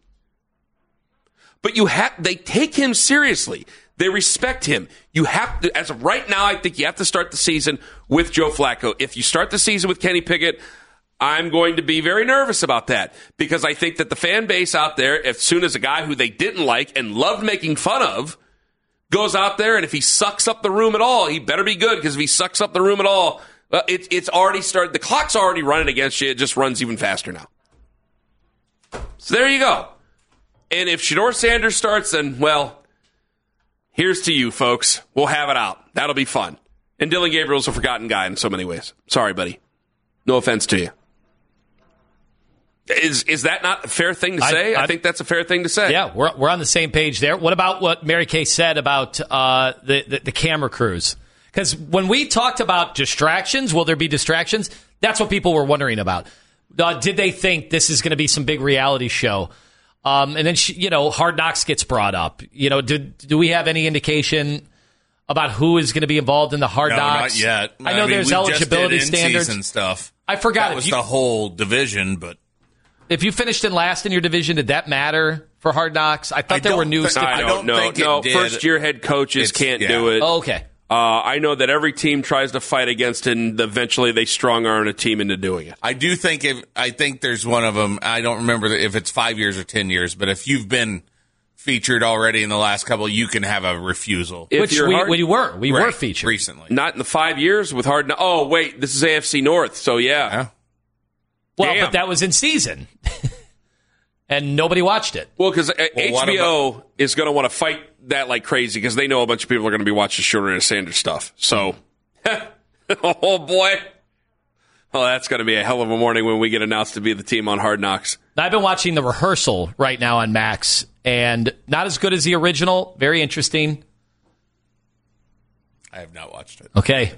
But you have, they take him seriously. They respect him. You have to, as of right now, I think you have to start the season with Joe Flacco. If you start the season with Kenny Pickett, I'm going to be very nervous about that because I think that the fan base out there, as soon as a guy who they didn't like and loved making fun of goes out there, and if he sucks up the room at all, he better be good because if he sucks up the room at all, uh, it, it's already started. The clock's already running against you. It just runs even faster now. So there you go. And if Shedeur Sanders starts, then, well, here's to you, folks. We'll have it out. That'll be fun. And Dylan Gabriel's a forgotten guy in so many ways. Sorry, buddy. No offense to you. Is is that not a fair thing to say? I, I, I think that's a fair thing to say. Yeah, we're we're on the same page there. What about what Mary Kay said about uh, the, the, the camera crews? Because when we talked about distractions, will there be distractions? That's what people were wondering about. Uh, did they think this is going to be some big reality show? Um, and then, she, you know, Hard Knocks gets brought up. You know, do, do we have any indication about who is going to be involved in the Hard no, Knocks? Not yet. I know I mean, there's we eligibility just did standards in-season stuff. I forgot. That was you, the whole division, but if you finished in last in your division, did that matter for Hard Knocks? I thought I there were new. Th- st- I don't know. No, first year head coaches It's, can't yeah. do it. Oh, okay. Uh, I know that every team tries to fight against it, and eventually they strong arm a team into doing it. I do think if I think there's one of them. I don't remember if it's five years or ten years, but if you've been featured already in the last couple, you can have a refusal. If Which you're we, hard, we were. We right, were featured. recently. Not in the five years with hard. Oh wait, this is A F C North, so yeah. Yeah. Well, Damn. but that was in season. And nobody watched it. Well, because Well, H what B O about- is going to want to fight that like crazy because they know a bunch of people are going to be watching Shedeur Sanders stuff. So, oh boy. Oh, that's going to be a hell of a morning when we get announced to be the team on Hard Knocks. I've been watching the rehearsal right now on Max, and not as good as the original. Very interesting. I have not watched it. Okay.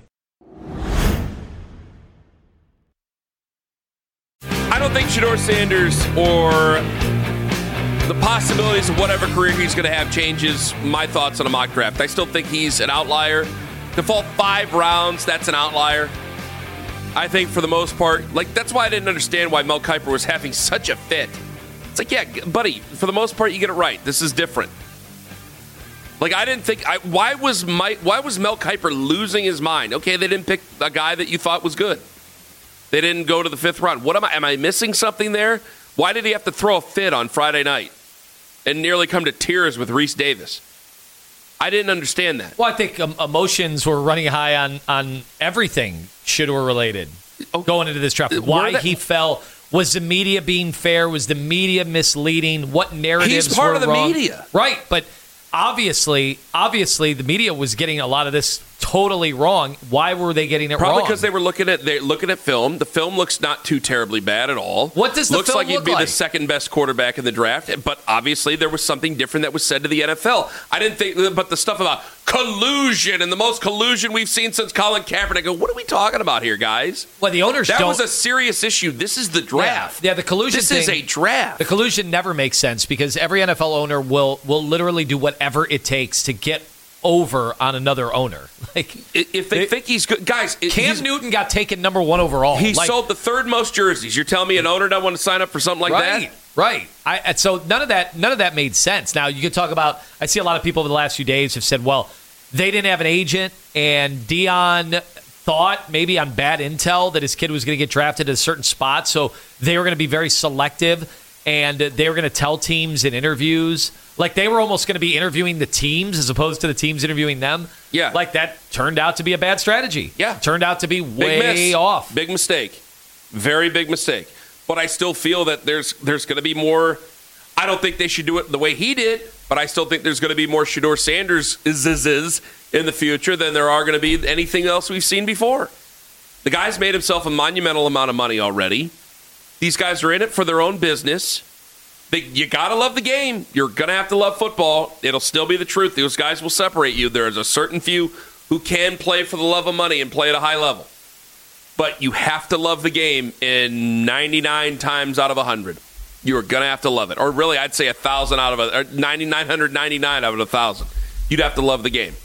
I don't think Shedeur Sanders or the possibilities of whatever career he's going to have changes my thoughts on a mock draft. I still think he's an outlier. To fall five rounds, that's an outlier. I think for the most part, like that's why I didn't understand why Mel Kiper was having such a fit. It's like, yeah, buddy, for the most part, you get it right. This is different. Like I didn't think, I, why was my, why was Mel Kiper losing his mind? Okay, they didn't pick a guy that you thought was good. They didn't go to the fifth round. What am I? Am I missing something there? Why did he have to throw a fit on Friday night and nearly come to tears with Reese Davis? I didn't understand that. Well, I think um, emotions were running high on, on everything Shedeur related going into this draft. Why that, he fell. Was the media being fair? Was the media misleading? What narratives He's part were of the wrong? media. Right, but obviously, obviously the media was getting a lot of this totally wrong. Why were they getting it Probably wrong? Probably because they were looking at they're looking at film. The film looks not too terribly bad at all. What does the looks film like he'd look be like? the second best quarterback in the draft, but obviously there was something different that was said to the N F L. I didn't think, but the stuff about collusion and the most collusion we've seen since Colin Kaepernick. I go, what are we talking about here, guys? Well, the owners that don't. was a serious issue. This is the draft. Yeah, yeah the collusion. This thing, is a draft. The collusion never makes sense because every N F L owner will will literally do whatever it takes to get over on another owner. Like if they, they think he's good, guys. Cam Newton got taken number one overall. He like, sold the third most jerseys. You're telling me an owner doesn't want to sign up for something like right, that? Right. I, and so none of that none of that made sense. Now you could talk about. I see a lot of people over the last few days have said, well, they didn't have an agent, and Deion thought maybe on bad intel that his kid was going to get drafted at a certain spot, so they were going to be very selective, and they were going to tell teams in interviews. Like they were almost going to be interviewing the teams as opposed to the teams interviewing them. Yeah. Like that turned out to be a bad strategy. Yeah. Turned out to be way big miss. off. Big mistake. Very big mistake. But I still feel that there's there's going to be more. I don't think they should do it the way he did, but I still think there's going to be more Shedeur Sanders is in the future than there are going to be anything else we've seen before. The guy's made himself a monumental amount of money already. These guys are in it for their own business. They, you got to love the game. You're going to have to love football. It'll still be the truth. Those guys will separate you. There's a certain few who can play for the love of money and play at a high level. But you have to love the game in ninety-nine times out of one hundred. You're going to have to love it. Or really, I'd say one thousand out of a, or ninety-nine ninety-nine out of one thousand. You'd have to love the game.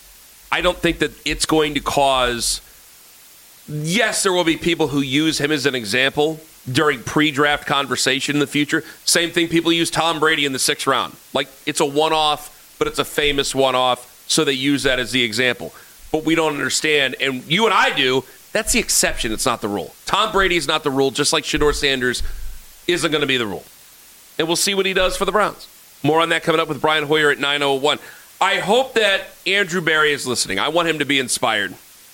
I don't think that it's going to cause... Yes, there will be people who use him as an example during pre-draft conversation in the future. Same thing people use Tom Brady in the sixth round. Like, it's a one-off, but it's a famous one-off, so they use that as the example. But we don't understand, and you and I do, that's the exception. It's not the rule. Tom Brady is not the rule, just like Shedeur Sanders isn't going to be the rule. And we'll see what he does for the Browns. More on that coming up with Brian Hoyer at nine oh one. I hope that Andrew Berry is listening. I want him to be inspired.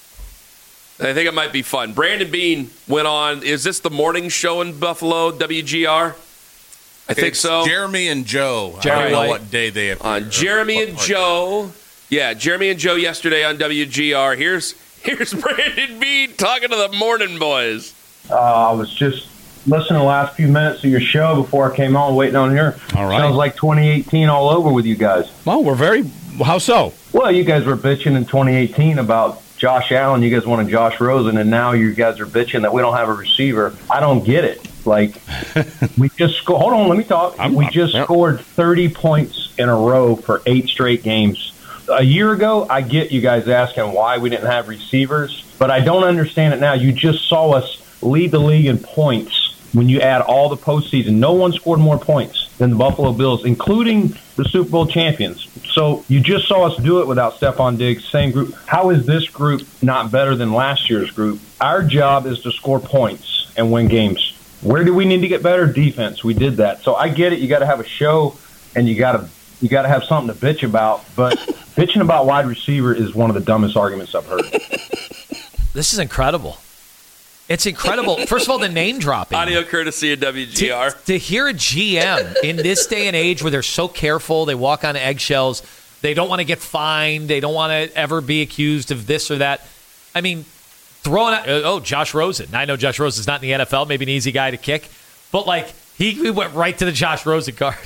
I think it might be fun. Brandon Beane went on. Is this the morning show in Buffalo, W G R? I think it's so. Jeremy and Joe. Jeremy I don't know White. what day they appear. On Jeremy and Joe. Yeah, Jeremy and Joe yesterday on W G R. Here's here's Brandon Beane talking to the morning boys. Uh, I was just listening to the last few minutes of your show before I came on, waiting on here. All right. Sounds like twenty eighteen all over with you guys. Well, we're very... How so? Well, you guys were bitching in twenty eighteen about Josh Allen. You guys wanted Josh Rosen, and now you guys are bitching that we don't have a receiver. I don't get it. Like, we just scored. Hold on, let me talk. I'm, we just yep. scored thirty points in a row for eight straight games. A year ago, I get you guys asking why we didn't have receivers, but I don't understand it now. You just saw us lead the league in points when you add all the postseason. No one scored more points than the Buffalo Bills, including the Super Bowl champions. So you just saw us do it without Stephon Diggs, same group. How is this group not better than last year's group? Our job is to score points and win games. Where do we need to get better? Defense. We did that. So I get it. You got to have a show, and you got to you got to have something to bitch about. But bitching about wide receiver is one of the dumbest arguments I've heard. This is incredible. It's incredible. First of all, the name dropping. Audio courtesy of W G R. To, to hear a G M in this day and age where they're so careful, they walk on eggshells, they don't want to get fined, they don't want to ever be accused of this or that. I mean, throwing out, oh, Josh Rosen. I know Josh Rosen's not in the N F L, maybe an easy guy to kick, but like he, he went right to the Josh Rosen card.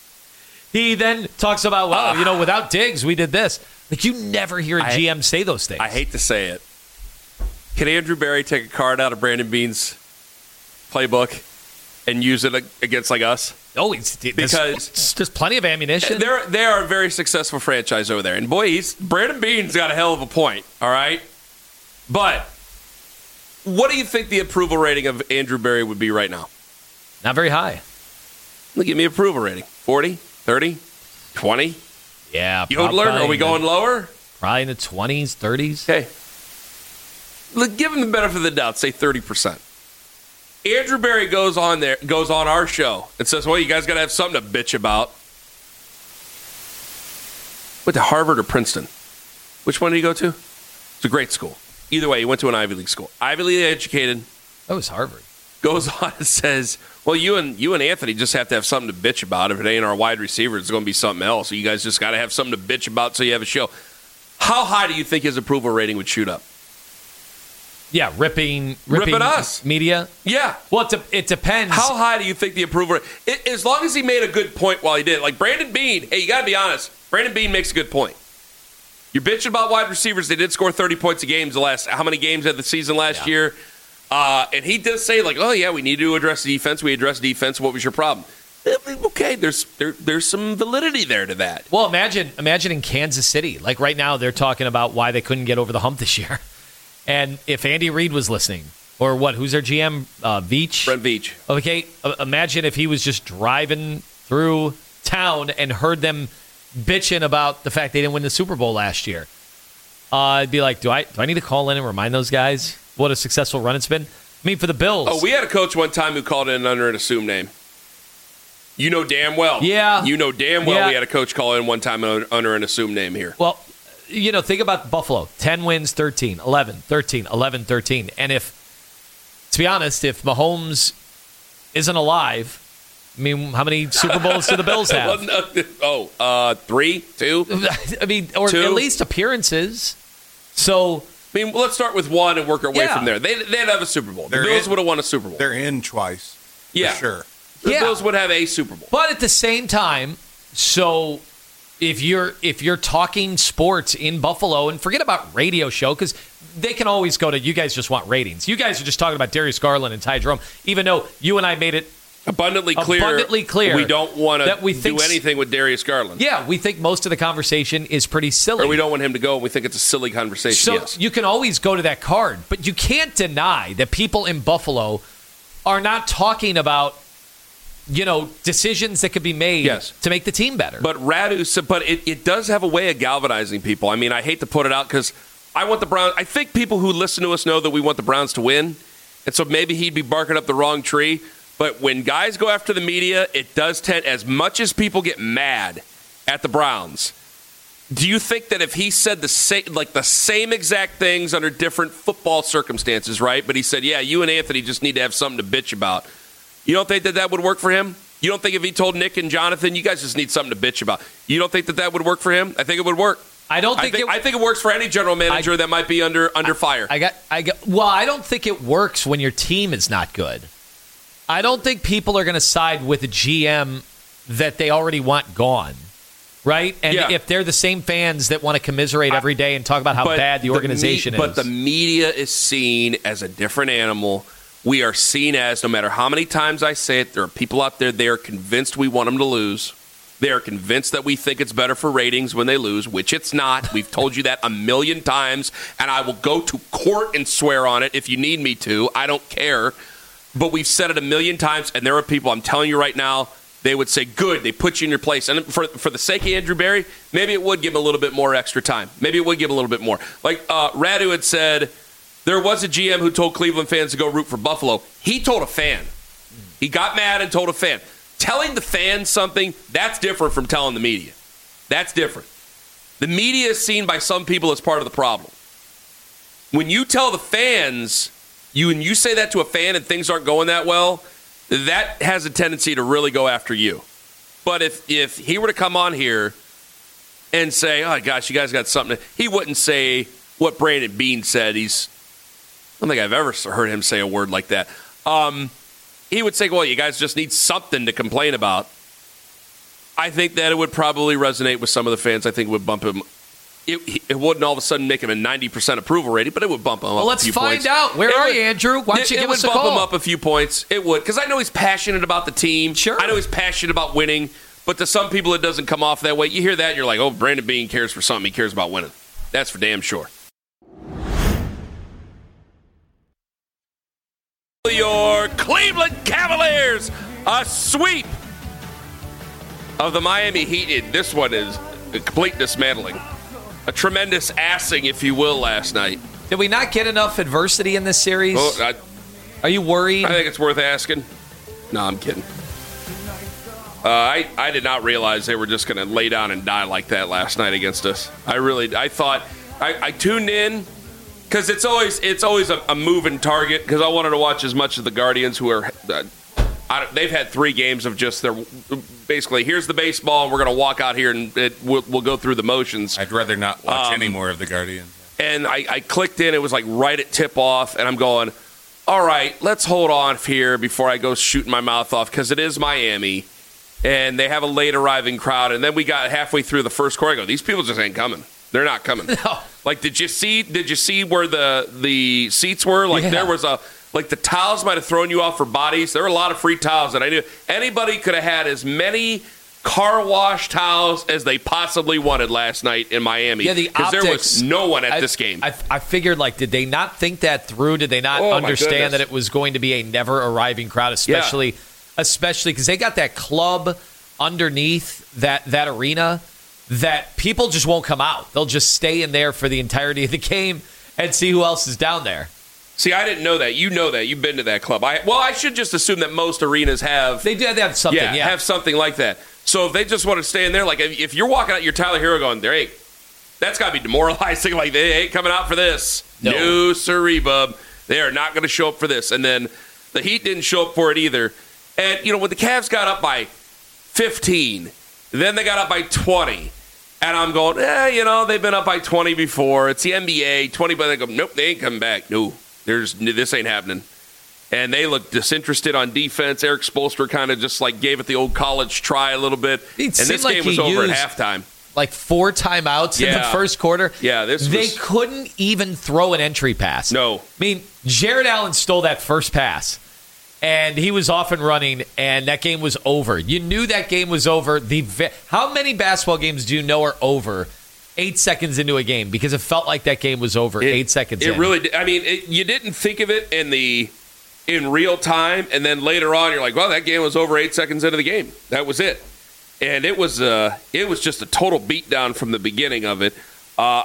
He then talks about, well, you know, without Diggs, we did this. Like, you never hear a I, G M say those things. I hate to say it. Can Andrew Berry take a card out of Brandon Beane's playbook and use it against like us? Oh, it's, it's, because there's plenty of ammunition. They're they are a very successful franchise over there, and boy, he's, Brandon Beane's got a hell of a point. All right, but what do you think the approval rating of Andrew Berry would be right now? Not very high. Look, give me approval rating: forty, thirty, twenty. Yeah, Yodler. Are we going lower? Probably in the twenties, thirties. Okay. Look, give him the benefit of the doubt. Say thirty percent. Andrew Berry goes on there, goes on our show and says, "Well, you guys got to have something to bitch about." Went to Harvard or Princeton? Which one did he go to? It's a great school. Either way, he went to an Ivy League school. Ivy League educated. That was Harvard. Goes on and says, "Well, you and you and Anthony just have to have something to bitch about. If it ain't our wide receiver, it's going to be something else. So you guys just got to have something to bitch about so you have a show." How high do you think his approval rating would shoot up? Yeah, ripping, ripping, ripping us media. Yeah. Well, it, de- it depends. How high do you think the approval? It, as long as he made a good point while he did it. Like Brandon Beane. Hey, you got to be honest. Brandon Beane makes a good point. You're bitching about wide receivers. They did score thirty points a game the last. How many games had the season last yeah. year? Uh, and he does say like, oh yeah, we need to address the defense. We address defense. What was your problem? Okay, there's there, there's some validity there to that. Well, imagine imagine in Kansas City. Like right now, they're talking about why they couldn't get over the hump this year. And if Andy Reid was listening, or what? Who's their G M? Uh, Veach. Brent Veach. Okay, uh, imagine if he was just driving through town and heard them bitching about the fact they didn't win the Super Bowl last year. Uh, I'd be like, do I do I need to call in and remind those guys what a successful run it's been? I mean, for the Bills. Oh, we had a coach one time who called in under an assumed name. You know damn well. Yeah. You know damn well yeah. we had a coach call in one time under an assumed name here. Well, you know, think about Buffalo. ten wins, thirteen, eleven, thirteen, eleven, thirteen. And if, to be honest, if Mahomes isn't alive, I mean, how many Super Bowls do the Bills have? well, no, oh, uh, three, two? I mean, or two? at least appearances. So, I mean, let's start with one and work our way yeah. from there. They, they'd have a Super Bowl. They're the Bills in, would have won a Super Bowl. They're in twice. Yeah. For sure. The yeah. Bills would have a Super Bowl. But at the same time, so if you're if you're talking sports in Buffalo, and forget about radio show, because they can always go to, you guys just want ratings. You guys are just talking about Darius Garland and Ty Jerome, even though you and I made it abundantly clear, abundantly clear we don't want to do think, anything with Darius Garland. Yeah, we think most of the conversation is pretty silly. Or we don't want him to go, and we think it's a silly conversation. So yes. you can always go to that card, but you can't deny that people in Buffalo are not talking about, you know, decisions that could be made yes. to make the team better. But Radu, but it, it does have a way of galvanizing people. I mean, I hate to put it out because I want the Browns. I think people who listen to us know that we want the Browns to win, and so maybe he'd be barking up the wrong tree. But when guys go after the media, it does tend, as much as people get mad at the Browns, do you think that if he said the same, like the same exact things under different football circumstances, right? But he said, yeah, you and Anthony just need to have something to bitch about. You don't think that that would work for him? You don't think if he told Nick and Jonathan, you guys just need something to bitch about, you don't think that that would work for him? I think it would work. I don't think, I think it, I think it works for any general manager I, that might be under under I, fire. I got I got well, I don't think it works when your team is not good. I don't think people are going to side with a G M that they already want gone. Right? And yeah. if they're the same fans that want to commiserate every day and talk about how but bad the organization the me- is. But the media is seen as a different animal. We are seen as, no matter how many times I say it, there are people out there, they are convinced we want them to lose. They are convinced that we think it's better for ratings when they lose, which it's not. We've told you that a million times, and I will go to court and swear on it if you need me to. I don't care. But we've said it a million times, and there are people, I'm telling you right now, they would say, good, they put you in your place. And for for the sake of Andrew Berry, maybe it would give him a little bit more extra time. Maybe it would give him a little bit more. Like uh, Radu had said, there was a G M who told Cleveland fans to go root for Buffalo. He told a fan. He got mad and told a fan. Telling the fans something, that's different from telling the media. That's different. The media is seen by some people as part of the problem. When you tell the fans, you and you say that to a fan and things aren't going that well, that has a tendency to really go after you. But if if he were to come on here and say, oh, gosh, you guys got something to, he wouldn't say what Brandon Beane said. He's, I don't think I've ever heard him say a word like that. Um, he would say, well, you guys just need something to complain about. I think that it would probably resonate with some of the fans. I think it would bump him. It, it wouldn't all of a sudden make him a ninety percent approval rating, but it would bump him well, up let's a few find points. out. Where it are would, you, Andrew? Why don't it, you give it us a would bump call? him up a few points. It would, because I know he's passionate about the team. Sure. I know he's passionate about winning, but to some people it doesn't come off that way. You hear that and you're like, oh, Brandon Beane cares for something. He cares about winning. That's for damn sure. Your Cleveland Cavaliers, a sweep of the Miami Heat. This one is a complete dismantling. A tremendous assing, if you will, last night. Did we not get enough adversity in this series? Oh, I, Are you worried? I think it's worth asking. No, I'm kidding. Uh, I, I did not realize they were just going to lay down and die like that last night against us. I really, I thought, I, I tuned in because it's always it's always a, a moving target because I wanted to watch as much of the Guardians who are uh, I don't, they've had three games of just their basically here's the baseball and we're going to walk out here and it, we'll, we'll go through the motions. I'd rather not watch Um, any more of the Guardians. And I, I clicked in. It was like right at tip off, and I'm going, all right, let's hold on here before I go shooting my mouth off because it is Miami, and they have a late arriving crowd. And then we got halfway through the first quarter. I go, these people just ain't coming. They're not coming. No. Like, did you see? Did you see where the the seats were? Like, Yeah. there was a like the towels might have thrown you off for bodies. There were a lot of free towels that I knew anybody could have had as many car wash towels as they possibly wanted last night in Miami. Yeah, the because there was optics- no one at I- this game. I, I figured, like, did they not think that through? Did they not Oh, my understand goodness. that it was going to be a never arriving crowd, especially, especially because they got that club underneath that that arena that people just won't come out. They'll just stay in there for the entirety of the game and see who else is down there. See, I didn't know that. You know that. You've been to that club. I well, I should just assume that most arenas have. They do have something. Yeah, Yeah, have something like that. So if they just want to stay in there, like if, if you're walking out your Tyler Hero going, there, hey, that's got to be demoralizing. Like they ain't coming out for this. No. no siree, bub. They are not going to show up for this. And then the Heat didn't show up for it either. And you know when the Cavs got up by fifteen, then they got up by twenty. And I'm going, eh, you know, they've been up by twenty before. It's the N B A, twenty, but they go, nope, they ain't coming back. No, there's this ain't happening. And they looked disinterested on defense. Eric Spoelstra kind of just like gave it the old college try a little bit. It and seemed this like game he was over at used halftime. Like four timeouts in the Yeah. first quarter. Yeah, this They was couldn't even throw an entry pass. no. I mean, Jared Allen stole that first pass, and he was off and running, and that game was over. You knew that game was over. The ve- How many basketball games do you know are over eight seconds into a game? Because it felt like that game was over It- eight seconds It in. really did. I mean, it, you didn't think of it in the in real time, and then later on, you're like, well, that game was over eight seconds into the game. That was it. And it was uh, it was just a total beatdown from the beginning of it. Uh,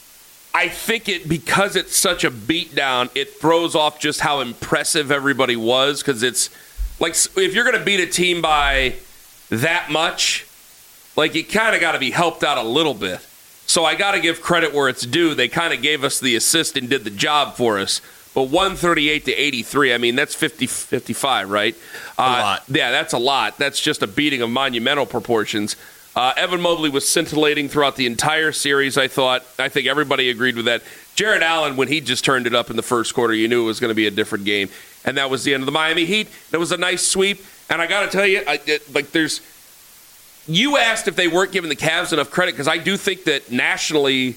I think it because it's such a beatdown, it throws off just how impressive everybody was because it's like if you're going to beat a team by that much, like you kind of got to be helped out a little bit. So I got to give credit where it's due. They kind of gave us the assist and did the job for us. But one thirty-eight to eighty-three, I mean, that's fifty, fifty-five, right? Uh, A lot. Yeah, that's a lot. That's just a beating of monumental proportions. Uh, Evan Mobley was scintillating throughout the entire series, I thought. I think everybody agreed with that. Jared Allen, when he just turned it up in the first quarter, you knew it was going to be a different game. And that was the end of the Miami Heat. It was a nice sweep. And I got to tell you, I, it, like, there's... You asked if they weren't giving the Cavs enough credit, because I do think that nationally...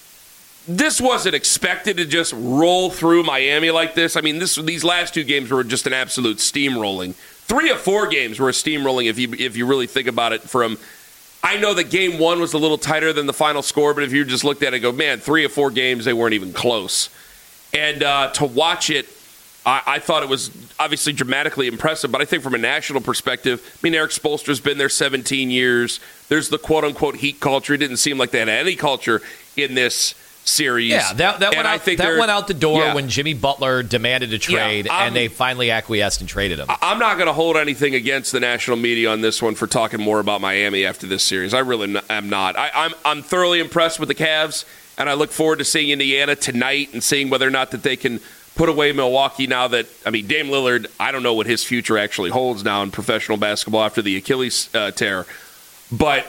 This wasn't expected to just roll through Miami like this. I mean, this these last two games were just an absolute steamrolling. Three of four games were a steamrolling if you if you really think about it. From I know that game one was a little tighter than the final score, but if you just looked at it and go, man, three of four games, they weren't even close. And uh, to watch it, I, I thought it was obviously dramatically impressive, but I think from a national perspective, I mean, Eric Spoelstra's been there seventeen years. There's the quote-unquote Heat culture. It didn't seem like they had any culture in this series. Yeah, that, that, And went, I out, think that they're- went out the door yeah. when Jimmy Butler demanded a trade, I'm- and they finally acquiesced and traded him. I'm not going to hold anything against the national media on this one for talking more about Miami after this series. I really n- am not. I, I'm I'm thoroughly impressed with the Cavs, and I look forward to seeing Indiana tonight and seeing whether or not that they can put away Milwaukee now that, I mean, Dame Lillard, I don't know what his future actually holds now in professional basketball after the Achilles uh, tear. But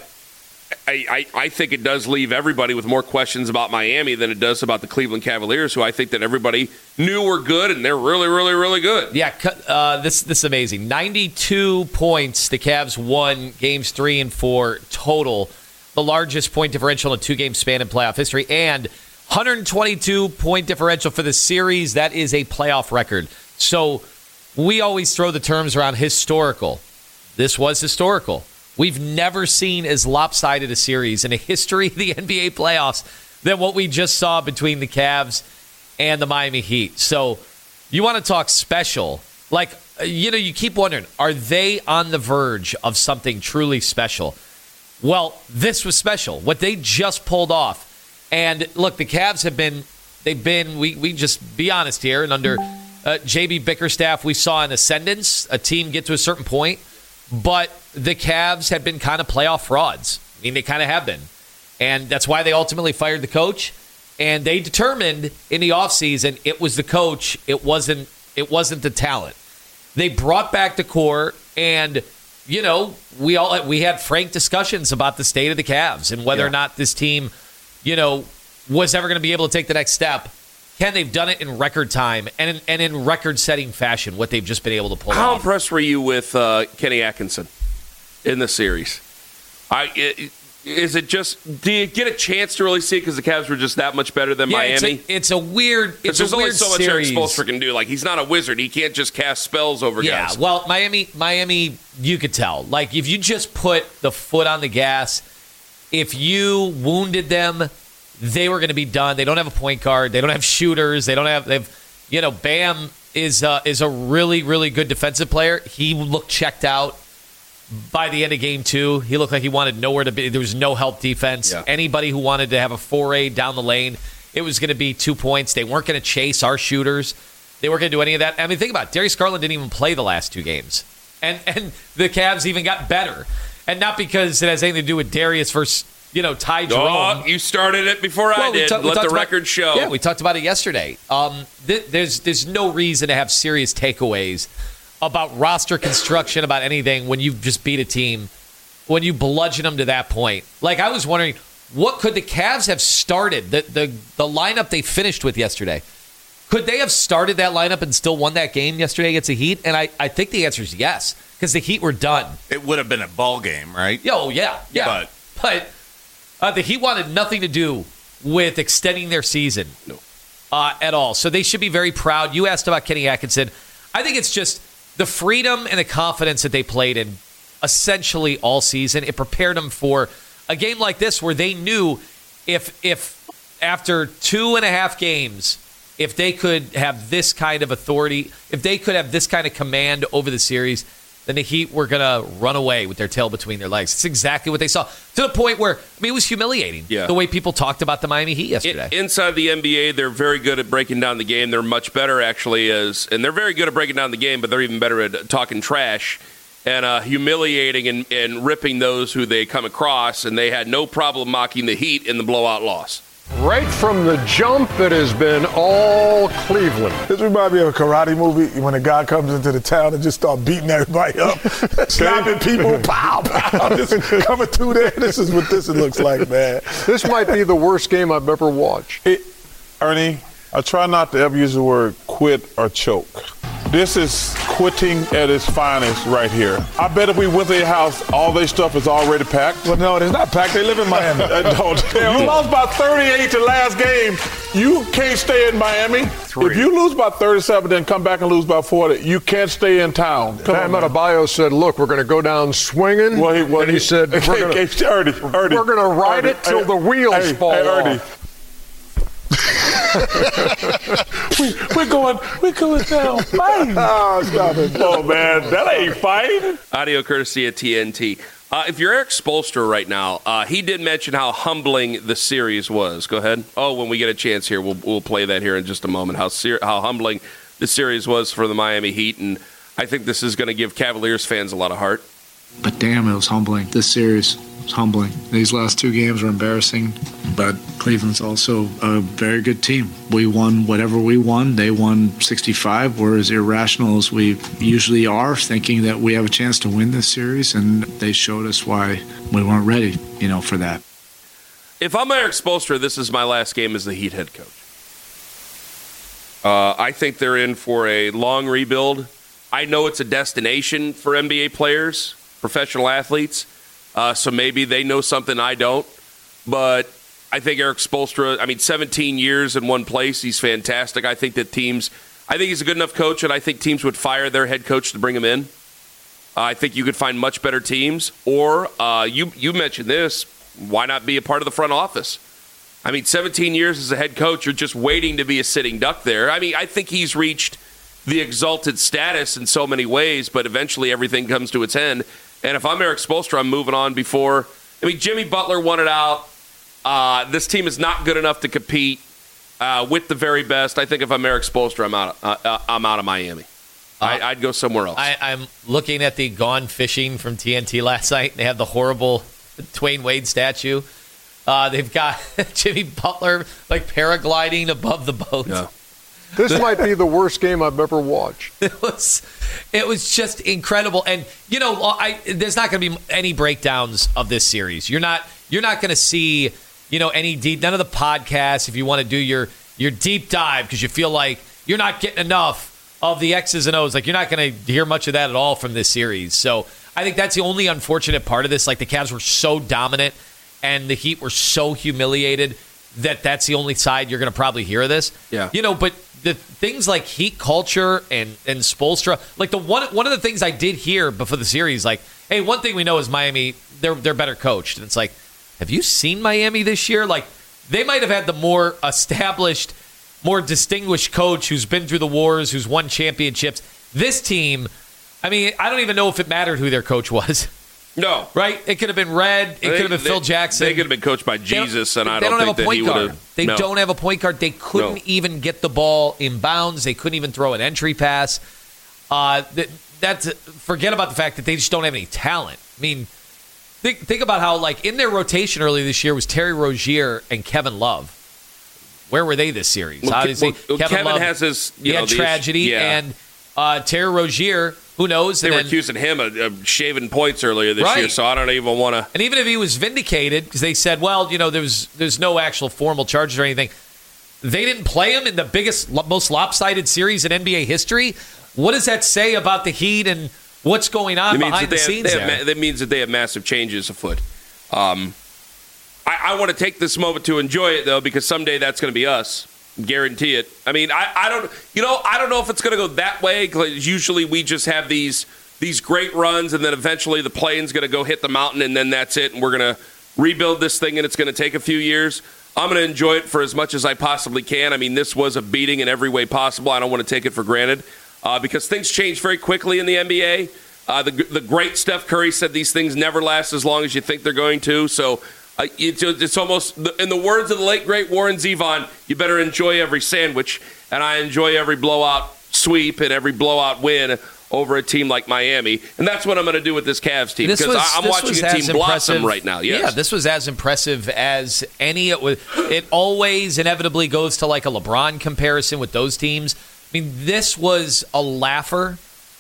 I, I, I think it does leave everybody with more questions about Miami than it does about the Cleveland Cavaliers, who I think that everybody knew were good, and they're really, really, really good. Yeah, uh, this this is amazing. ninety-two points. The Cavs won games three and four total, the largest point differential in a two-game span in playoff history, and one hundred twenty-two point differential for the series. That is a playoff record. So we always throw the terms around historical. This was historical. We've never seen as lopsided a series in the history of the N B A playoffs than what we just saw between the Cavs and the Miami Heat. So you want to talk special. Like, you know, you keep wondering, are they on the verge of something truly special? Well, this was special. What they just pulled off. And look, the Cavs have been, they've been, we, we just be honest here, and under uh, J B Bickerstaff, we saw an ascendance, a team get to a certain point. But the Cavs have been kind of playoff frauds. I mean, they kind of have been. And that's why they ultimately fired the coach. And they determined in the offseason it was the coach, it wasn't it wasn't the talent. They brought back the core, and you know, we all we had frank discussions about the state of the Cavs and whether yeah. or not this team, you know, was ever going to be able to take the next step. Ken, they've done it in record time and in, and in record-setting fashion, what they've just been able to pull How off. How impressed were you with uh, Kenny Atkinson in the series? I it, Is it just, do you get a chance to really see it because the Cavs were just that much better than yeah, Miami? It's a, it's a weird it's There's a only weird so much series. Eric Spoelstra can do. Like, he's not a wizard. He can't just cast spells over yeah, guys. Yeah, well, Miami, Miami, you could tell. Like, if you just put the foot on the gas, if you wounded them, they were going to be done. They don't have a point guard. They don't have shooters. They don't have, they've, you know, Bam is uh, is a really, really good defensive player. He looked checked out by the end of game two. He looked like he wanted nowhere to be. There was no help defense. Yeah. Anybody who wanted to have a foray down the lane, it was going to be two points. They weren't going to chase our shooters. They weren't going to do any of that. I mean, think about it. Darius Garland didn't even play the last two games. And, and the Cavs even got better. And not because it has anything to do with Darius versus, you know, Ty Jerome. Oh, you started it before well, I did. Ta- Let the record about, show. Yeah, we talked about it yesterday. Um, th- there's there's no reason to have serious takeaways about roster construction, about anything when you just beat a team, when you bludgeon them to that point. Like, I was wondering, what could the Cavs have started, the the, the lineup they finished with yesterday? Could they have started that lineup and still won that game yesterday against the Heat? And I, I think the answer is yes, because the Heat were done. It would have been a ball game, right? Oh, yeah, yeah. But, but uh, the Heat wanted nothing to do with extending their season no. uh, at all. So they should be very proud. You asked about Kenny Atkinson. I think it's just the freedom and the confidence that they played in essentially all season. It prepared them for a game like this where they knew if if after two and a half games, if they could have this kind of authority, if they could have this kind of command over the series, then the Heat were going to run away with their tail between their legs. It's exactly what they saw. To the point where, I mean, it was humiliating, yeah. the way people talked about the Miami Heat yesterday. In, inside the N B A, they're very good at breaking down the game. They're much better, actually, as and they're very good at breaking down the game, but they're even better at talking trash and uh, humiliating and, and ripping those who they come across, and they had no problem mocking the Heat in the blowout loss. Right from the jump, it has been all Cleveland. This reminds me of a karate movie when a guy comes into the town and just start beating everybody up, slapping people, pow, pow, just coming through there. This is what this looks like, man. This might be the worst game I've ever watched. It, Ernie, I try not to ever use the word quit or choke. This is quitting at its finest right here. I bet if we went to their house, all their stuff is already packed. Well, no, it's not packed. They live in Miami. You lost by thirty-eight to last game. You can't stay in Miami. Three. If you lose by thirty-seven, then come back and lose by forty, you can't stay in town. Bam Adebayo said, look, we're going to go down swinging. Well, he, well, and he, he said, we're going to ride Ernie, it till hey, the wheels hey, fall hey, Ernie. off. we, we're going, we're going down fighting. Oh, stop it. Oh, man, that ain't fighting. Audio courtesy of T N T. Uh, if you're Eric Spoelstra right now, uh, he did mention how humbling the series was. Go ahead. Oh, when we get a chance here, we'll we'll play that here in just a moment. How ser- how humbling the series was for the Miami Heat, and I think this is going to give Cavaliers fans a lot of heart. But damn, it was humbling. This series was humbling. These last two games were embarrassing, but Cleveland's also a very good team. We won whatever we won. They won sixty-five. We're as irrational as we usually are, thinking that we have a chance to win this series, and they showed us why we weren't ready, you know, for that. If I'm Eric Spoelstra, this is my last game as the Heat head coach. Uh, I think they're in for a long rebuild. I know it's a destination for N B A players, professional athletes, uh, so maybe they know something I don't. But I think Eric Spoelstra, I mean, seventeen years in one place, he's fantastic. I think that teams, I think he's a good enough coach, and I think teams would fire their head coach to bring him in. Uh, I think you could find much better teams. Or uh, you you mentioned this, why not be a part of the front office? I mean, seventeen years as a head coach, you're just waiting to be a sitting duck there. I mean, I think he's reached the exalted status in so many ways, but eventually everything comes to its end. And if I'm Eric Spoelstra, I'm moving on before. I mean, Jimmy Butler won it out. Uh, this team is not good enough to compete uh, with the very best. I think if I'm Eric Spoelstra, I'm out. Uh, uh, I'm out of Miami. Uh, I, I'd go somewhere else. I, I'm looking at the Gone Fishing from T N T last night. They have the horrible Dwayne Wade statue. Uh, they've got Jimmy Butler like paragliding above the boat. Yeah. This might be the worst game I've ever watched. It was, it was just incredible. And you know, I there's not going to be any breakdowns of this series. You're not, you're not going to see, you know, any deep. None of the podcasts. If you want to do your your deep dive because you feel like you're not getting enough of the X's and O's, like you're not going to hear much of that at all from this series. So I think that's the only unfortunate part of this. Like the Cavs were so dominant, and the Heat were so humiliated that that's the only side you're going to probably hear of this. Yeah, you know, but. The things like Heat culture and, and Spoelstra, like the one one of the things I did hear before the series, like, hey, one thing we know is Miami, they're they're better coached. And it's like, have you seen Miami this year? Like, they might have had the more established, more distinguished coach who's been through the wars, who's won championships. This team, I mean, I don't even know if it mattered who their coach was. No. Right? It could have been Red. It They- could have been they- Phil Jackson. They could have been coached by Jesus, and I They don't, don't think have a that he point would guard. have. They no. don't have a point guard. They couldn't No. even get the ball in bounds. They couldn't even throw an entry pass. Uh, that, that's forget about the fact that they just don't have any talent. I mean, think think about how like in their rotation earlier this year was Terry Rozier and Kevin Love. Where were they this series? Well, Ke- Obviously, well, Kevin, Kevin Love, has his, you he know, had the- tragedy, yeah. and uh, Terry Rozier, who knows? They and were then- accusing him of, of shaving points earlier this Right. year, so I don't even want to. And even if he was vindicated, because they said, well, you know, there's there's no actual formal charges or anything, they didn't play him in the biggest, lo- most lopsided series in N B A history. What does that say about the Heat and what's going on It means behind that the they have- scenes they have there? ma- that means that they have massive changes afoot. Um, I, I want to take this moment to enjoy it, though, because someday that's going to be us. Guarantee it. I mean, I, I don't, you know, I don't know if it's going to go that way. 'Cause usually we just have these these great runs, and then eventually the plane's going to go hit the mountain, and then that's it, and we're going to rebuild this thing, and it's going to take a few years. I'm going to enjoy it for as much as I possibly can. I mean, this was a beating in every way possible. I don't want to take it for granted uh, because things change very quickly in the N B A. Uh, the the great Steph Curry said these things never last as long as you think they're going to. So uh, it's, it's almost, in the words of the late, great Warren Zevon, you better enjoy every sandwich. And I enjoy every blowout sweep and every blowout win over a team like Miami. And that's what I'm going to do with this Cavs team This because was- I, I'm this watching was a as team blossom impressive- right now. Yes. Yeah, this was as impressive as any. It, was, it always inevitably goes to like a LeBron comparison with those teams. I mean, this was a laugher.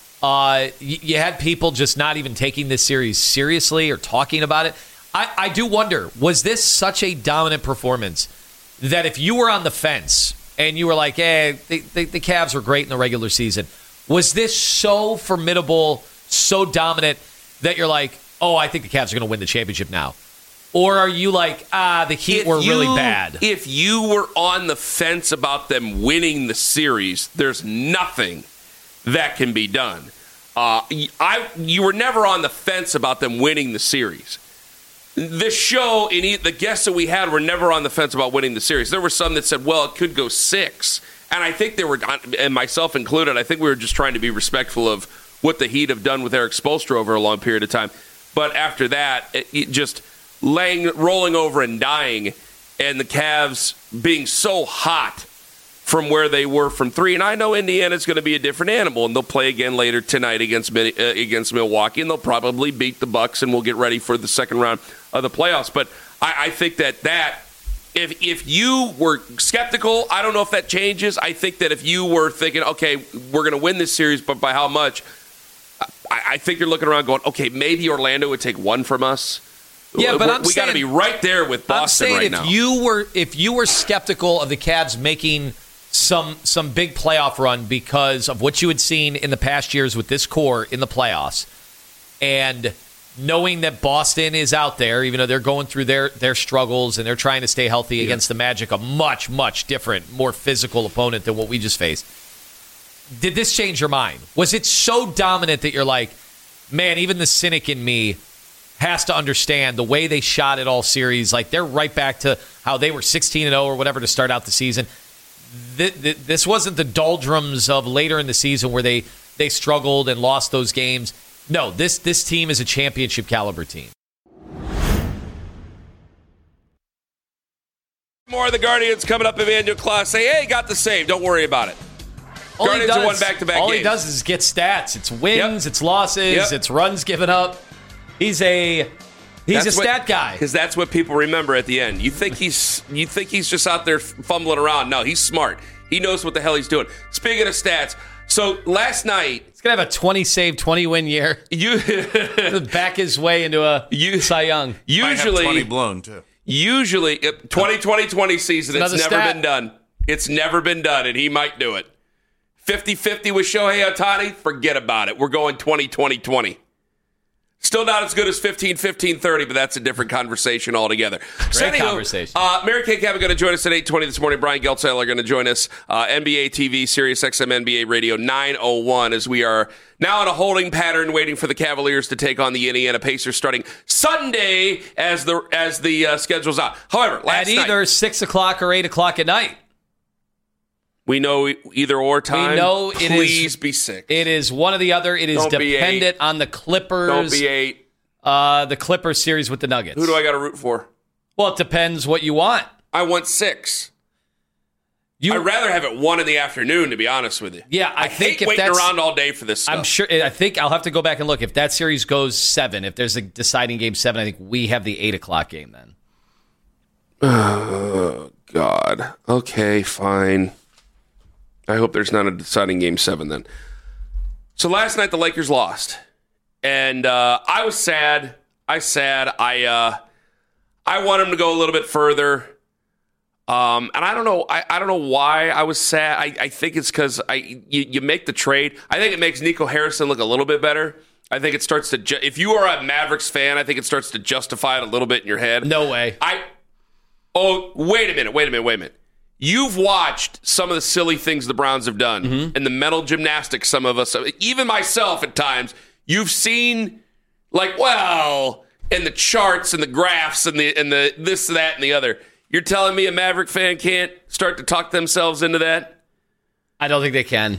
Uh, you, you had people just not even taking this series seriously or talking about it. I, I do wonder, was this such a dominant performance that if you were on the fence and you were like, hey, the, the, the Cavs were great in the regular season, was this so formidable, so dominant that you're like, oh, I think the Cavs are going to win the championship now? Or are you like, ah, the Heat If were really you- bad? If you were on the fence about them winning the series, there's nothing that can be done. Uh, I you were never on the fence about them winning the series. This show and e- the guests that we had were never on the fence about winning the series. There were some that said, well, it could go six. And I think they were, and myself included, I think we were just trying to be respectful of what the Heat have done with Eric Spoelstra over a long period of time. But after that, it, it just laying, rolling over and dying, and the Cavs being so hot from where they were from three. And I know Indiana's going to be a different animal, and they'll play again later tonight against uh, against Milwaukee, and they'll probably beat the Bucks, and we'll get ready for the second round of the playoffs. But I, I think that that if if you were skeptical, I don't know if that changes. I think that if you were thinking, okay, we're going to win this series, but by how much? I, I think you're looking around going, okay, maybe Orlando would take one from us. Yeah, but I'm we got to saying- be right there with Boston I'm saying right if now. you were if you were skeptical of the Cavs making some some big playoff run because of what you had seen in the past years with this core in the playoffs, and knowing that Boston is out there, even though they're going through their their struggles and they're trying to stay healthy against the Magic, a much much different, more physical opponent than what we just faced. Did this change your mind? Was it so dominant that you're like, man, even the cynic in me has to understand the way they shot it all series. Like, they're right back to how they were sixteen and oh or whatever to start out the season. Th- th- this wasn't the doldrums of later in the season where they, they struggled and lost those games. No, this this team is a championship caliber team. More of the Guardians coming up. Emmanuel Class say, hey, got the save. Don't worry about it. All he Guardians does- have won back-to-back All games. he does is get stats. It's wins, Yep. it's losses, Yep. it's runs given up. He's a He's That's a what- stat guy. Because that's what people remember at the end. You think he's you think he's just out there fumbling around. No, he's smart. He knows what the hell he's doing. Speaking of stats, so last night... He's going to have a twenty-save, twenty-win year. You back his way into a you, Cy Young. Usually... twenty blown, too. Usually, twenty twenty twenty season, it's, It's never another stat. been done. It's never been done, and he might do it. fifty-fifty with Shohei Ohtani, forget about it. We're going twenty twenty twenty. Still not as good as fifteen fifteen thirty, but that's a different conversation altogether. Great anywho, conversation. Uh, Mary Kay Cabot going to join us at eight twenty this morning. Brian Geltzeiler going to join us. Uh, N B A T V, Sirius X M N B A Radio nine oh one, as we are now in a holding pattern waiting for the Cavaliers to take on the Indiana Pacers starting Sunday as the as the uh, schedule's out. However, last At night... either six o'clock or eight o'clock at night. We know either or time. We know it is. Please be six. It is one or the other. It is Don't be dependent eight. on the Clippers. Don't be eight. Uh, the Clippers series with the Nuggets. Who do I got to root for? Well, it depends what you want. I want six. You, I'd rather have it one in the afternoon, to be honest with you. Yeah, I, I think hate if waiting that's, around all day for this stuff. I'm sure. I think I'll have to go back and look. If that series goes seven, if there's a deciding game seven, I think we have the eight o'clock game then. Oh, God. Okay, fine. I hope there's not a deciding game seven then. So last night the Lakers lost, and uh, I was sad. I sad. I uh, I want them to go a little bit further. Um, and I don't know. I, I don't know why I was sad. I, I think it's because I you, you make the trade. I think it makes Nico Harrison look a little bit better. I think it starts to. Ju- if you are a Mavericks fan, I think it starts to justify it a little bit in your head. No way. I. Oh, wait a minute. Wait a minute. Wait a minute. You've watched some of the silly things the Browns have done Mm-hmm. and the mental gymnastics some of us, even myself at times, you've seen like, well, and the charts and the graphs and the and the this, that, and the other. You're telling me a Maverick fan can't start to talk themselves into that? I don't think they can.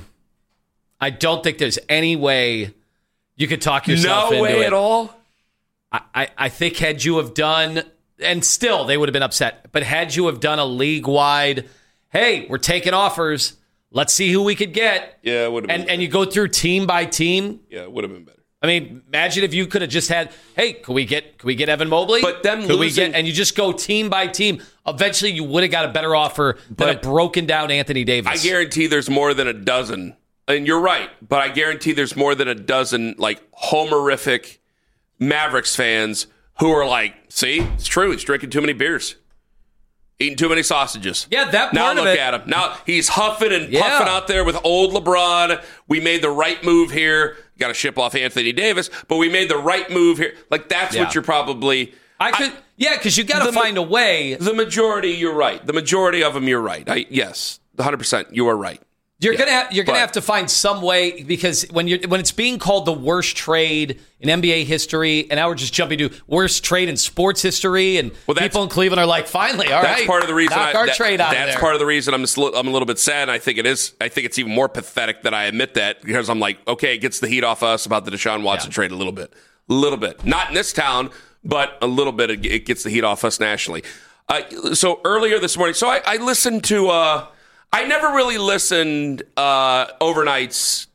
I don't think there's any way you could talk yourself no into it. way at all? I, I, I think had you have done... And still, they would have been upset. But had you have done a league-wide, hey, we're taking offers, let's see who we could get. Yeah, it would have been And, and you go through team by team. Yeah, it would have been better. I mean, imagine if you could have just had, hey, can we get can we get Evan Mobley? But them could we losing- get, and you just go team by team. Eventually, you would have got a better offer than But a broken down Anthony Davis. I guarantee there's more than a dozen. And you're right, but I guarantee there's more than a dozen, like, homerific Mavericks fans who are like, see, it's true. He's drinking too many beers, eating too many sausages. Yeah, that now part of look it. at him. Now he's huffing and Yeah. puffing out there with old LeBron. We made the right move here. Got to ship off Anthony Davis, but we made the right move here. Like that's Yeah. what you're probably. I could, yeah, because you got to The ma- find a way. The majority, you're right. The majority of them, you're right. I, yes, one hundred percent, you are right. You're Yeah, gonna have, you're gonna but- have to find some way because when you're when it's being called the worst trade in N B A history, and now we're just jumping to worst trade in sports history, and Well, that's- people in Cleveland are like, finally, all right, That's part of the reason. knock I, our that- trade out That's of there. part of the reason I'm just, li- I'm a little bit sad. And I think it is. I think it's even more pathetic that I admit that because I'm like, okay, it gets the heat off us about the Deshaun Watson Yeah. trade a little bit, a little bit. Not in this town, but a little bit. It it gets the heat off us nationally. Uh, so earlier this morning, so I, I listened to. Uh, I never really listened uh, overnight's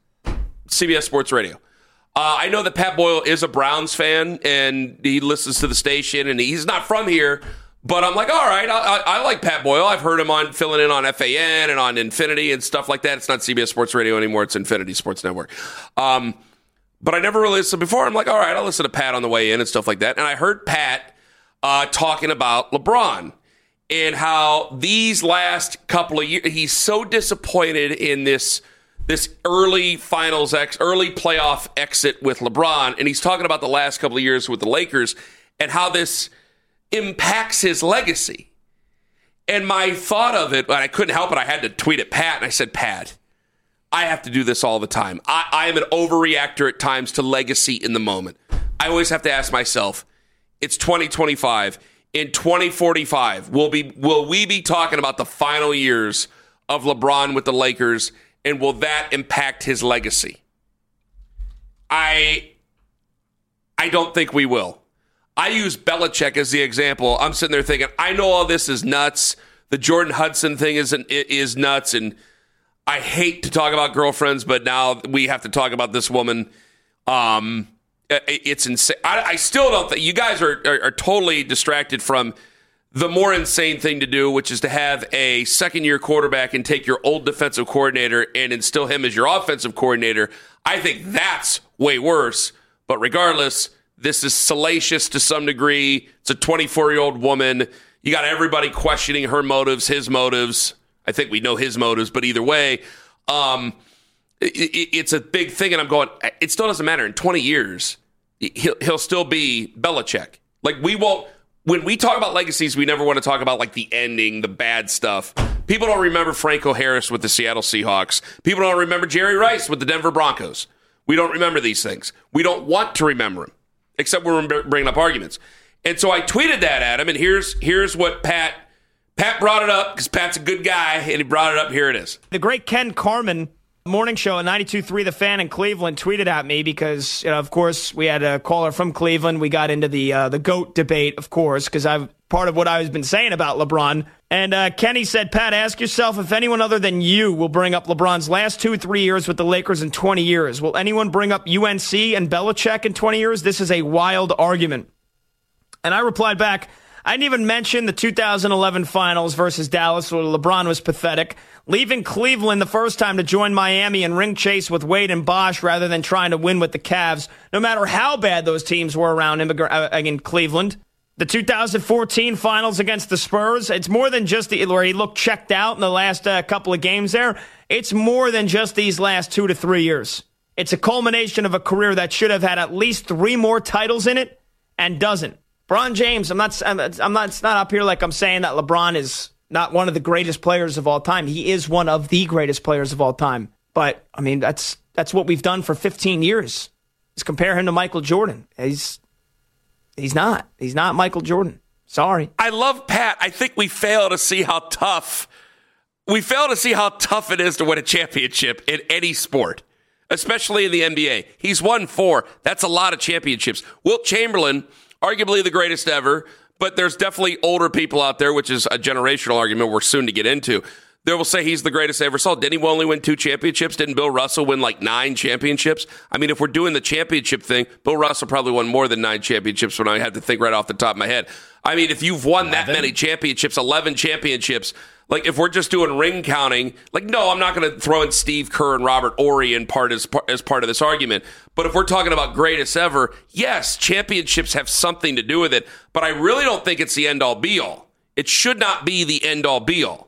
C B S Sports Radio. Uh, I know that Pat Boyle is a Browns fan, and he listens to the station, and he's not from here. But I'm like, all right, I, I, I like Pat Boyle. I've heard him on filling in on F A N and on Infinity and stuff like that. It's not C B S Sports Radio anymore. It's Infinity Sports Network. Um, but I never really listened before. I'm like, all right, I'll listen to Pat on the way in and stuff like that. And I heard Pat uh, talking about LeBron and how these last couple of years, he's so disappointed in this this early finals, ex, early playoff exit with LeBron. And he's talking about the last couple of years with the Lakers and how this impacts his legacy. And my thought of it, and I couldn't help it, I had to tweet at Pat, and I said, Pat, I have to do this all the time. I, I am an overreactor at times to legacy in the moment. I always have to ask myself, it's twenty twenty-five. In twenty forty-five, will be will we be talking about the final years of LeBron with the Lakers, and will that impact his legacy? I I don't think we will. I use Belichick as the example. I'm sitting there thinking, I know all this is nuts. The Jordan Hudson thing is is nuts, and I hate to talk about girlfriends, but now we have to talk about this woman. Um, it's insane. I, I still don't think you guys are, are are totally distracted from the more insane thing to do, which is to have a second-year quarterback and take your old defensive coordinator and instill him as your offensive coordinator. I think that's way worse. But regardless, this is salacious to some degree. It's a twenty-four-year-old woman. You got everybody questioning her motives, his motives. I think we know his motives, but either way, um, it, it, it's a big thing. And I'm going, it still doesn't matter. In twenty years, he'll, he'll still be Belichick. Like, we won't. When we talk about legacies, we never want to talk about like the ending, the bad stuff. People don't remember Franco Harris with the Seattle Seahawks. People don't remember Jerry Rice with the Denver Broncos. We don't remember these things. We don't want to remember them, except when we're bringing up arguments. And so I tweeted that at him, and here's here's what Pat Pat brought it up, because Pat's a good guy, and he brought it up. Here it is. The great Ken Carman, morning show at ninety-two point three The Fan in Cleveland, tweeted at me because, you know, of course, we had a caller from Cleveland. We got into the uh, the GOAT debate, of course, because I've part of what I've been saying about LeBron. And uh, Kenny said, Pat, ask yourself if anyone other than you will bring up LeBron's last two, three years with the Lakers in twenty years. Will anyone bring up U N C and Belichick in twenty years? This is a wild argument. And I replied back, I didn't even mention the two thousand eleven finals versus Dallas where LeBron was pathetic. Leaving Cleveland the first time to join Miami and ring chase with Wade and Bosh rather than trying to win with the Cavs, no matter how bad those teams were around him in Cleveland. The two thousand fourteen finals against the Spurs, it's more than just the, where he looked checked out in the last uh, couple of games there. It's more than just these last two to three years. It's a culmination of a career that should have had at least three more titles in it and doesn't. LeBron James, I'm not, I'm not, it's not up here like I'm saying that LeBron is not one of the greatest players of all time. He is one of the greatest players of all time. But, I mean, that's that's what we've done for fifteen years, is compare him to Michael Jordan. He's he's not. He's not Michael Jordan. Sorry. I love Pat. I think we fail to see how tough, we fail to see how tough it is to win a championship in any sport, especially in the N B A. He's won four. That's a lot of championships. Wilt Chamberlain, arguably the greatest ever, but there's definitely older people out there, which is a generational argument we're soon to get into. They will say he's the greatest I ever saw. Didn't he only win two championships? Didn't Bill Russell win like nine championships? I mean, if we're doing the championship thing, Bill Russell probably won more than nine championships when I have to think right off the top of my head. I mean, if you've won that many championships, eleven championships, like if we're just doing ring counting, like, no, I'm not going to throw in Steve Kerr and Robert Horry in part as, as part of this argument. But if we're talking about greatest ever, yes, championships have something to do with it. But I really don't think it's the end-all be-all. It should not be the end-all be-all.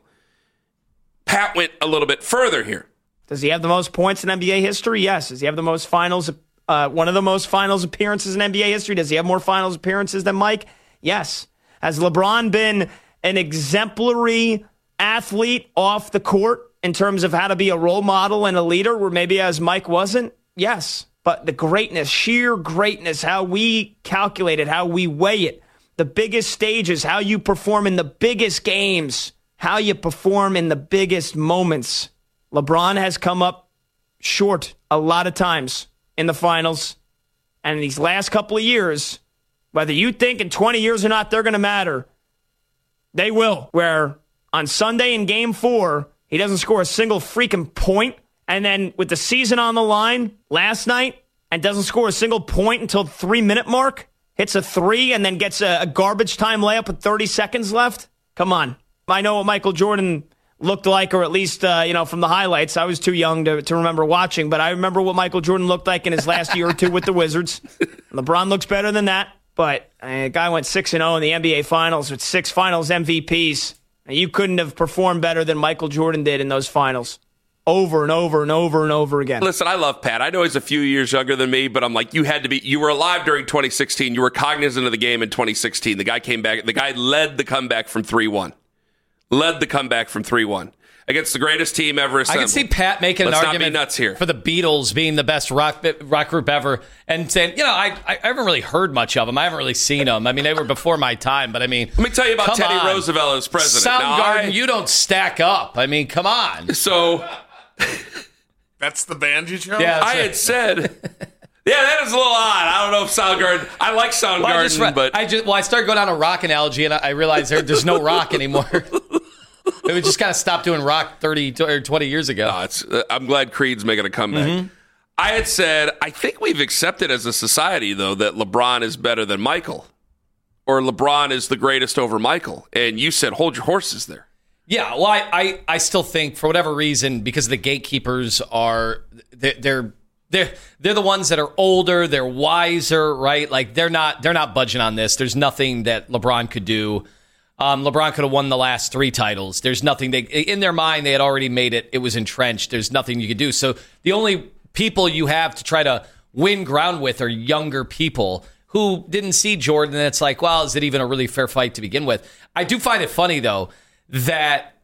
Pat went a little bit further here. Does he have the most points in N B A history? Yes. Does he have the most finals, uh, one of the most finals appearances in N B A history? Does he have more finals appearances than Mike? Yes. Has LeBron been an exemplary athlete off the court in terms of how to be a role model and a leader, where maybe as Mike wasn't? Yes. But the greatness, sheer greatness, how we calculate it, how we weigh it, the biggest stages, how you perform in the biggest games, how you perform in the biggest moments. LeBron has come up short a lot of times in the finals. And in these last couple of years, whether you think in twenty years or not they're going to matter, they will. Where on Sunday in game four, he doesn't score a single freaking point. And then with the season on the line last night and doesn't score a single point until the three-minute mark, hits a three and then gets a, a garbage time layup with thirty seconds left. Come on. I know what Michael Jordan looked like, or at least, uh, you know, from the highlights. I was too young to, to remember watching, but I remember what Michael Jordan looked like in his last year or two with the Wizards. LeBron looks better than that, but a guy went six and oh in the N B A Finals with six Finals M V Ps. And you couldn't have performed better than Michael Jordan did in those finals. Over and over and over and over again. Listen, I love Pat. I know he's a few years younger than me, but I'm like, you had to be, you were alive during twenty sixteen. You were cognizant of the game in twenty sixteen. The guy came back, the guy led the comeback from three one. Led the comeback from three one against the greatest team ever assembled. I can see Pat making Let's an not argument be nuts here. for the Beatles being the best rock rock group ever, and saying, you know, I I haven't really heard much of them. I haven't really seen them. I mean, they were before my time, but I mean, let me tell you about Teddy on. Roosevelt as president. Soundgarden, I, you don't stack up. I mean, come on. So that's the band you chose? Yeah, I right. had said, yeah, that is a little odd. I don't know if Soundgarden, I like Soundgarden, well, I just, but I just well, I started going down a rock analogy, and I, I realized there, there's no rock anymore. We just kind of stopped doing rock thirty or twenty years ago. No, it's, uh, I'm glad Creed's making a comeback. Mm-hmm. I had said, I think we've accepted as a society, though, that LeBron is better than Michael. Or LeBron is the greatest over Michael. And you said, hold your horses there. Yeah, well, I, I, I still think, for whatever reason, because the gatekeepers are, they're, they're they're they're the ones that are older, they're wiser, right? Like, they're not they're not budging on this. There's nothing that LeBron could do. Um, LeBron could have won the last three titles. There's nothing they, in their mind, they had already made it. It was entrenched. There's nothing you could do. So the only people you have to try to win ground with are younger people who didn't see Jordan. And it's like, well, is it even a really fair fight to begin with? I do find it funny, though, that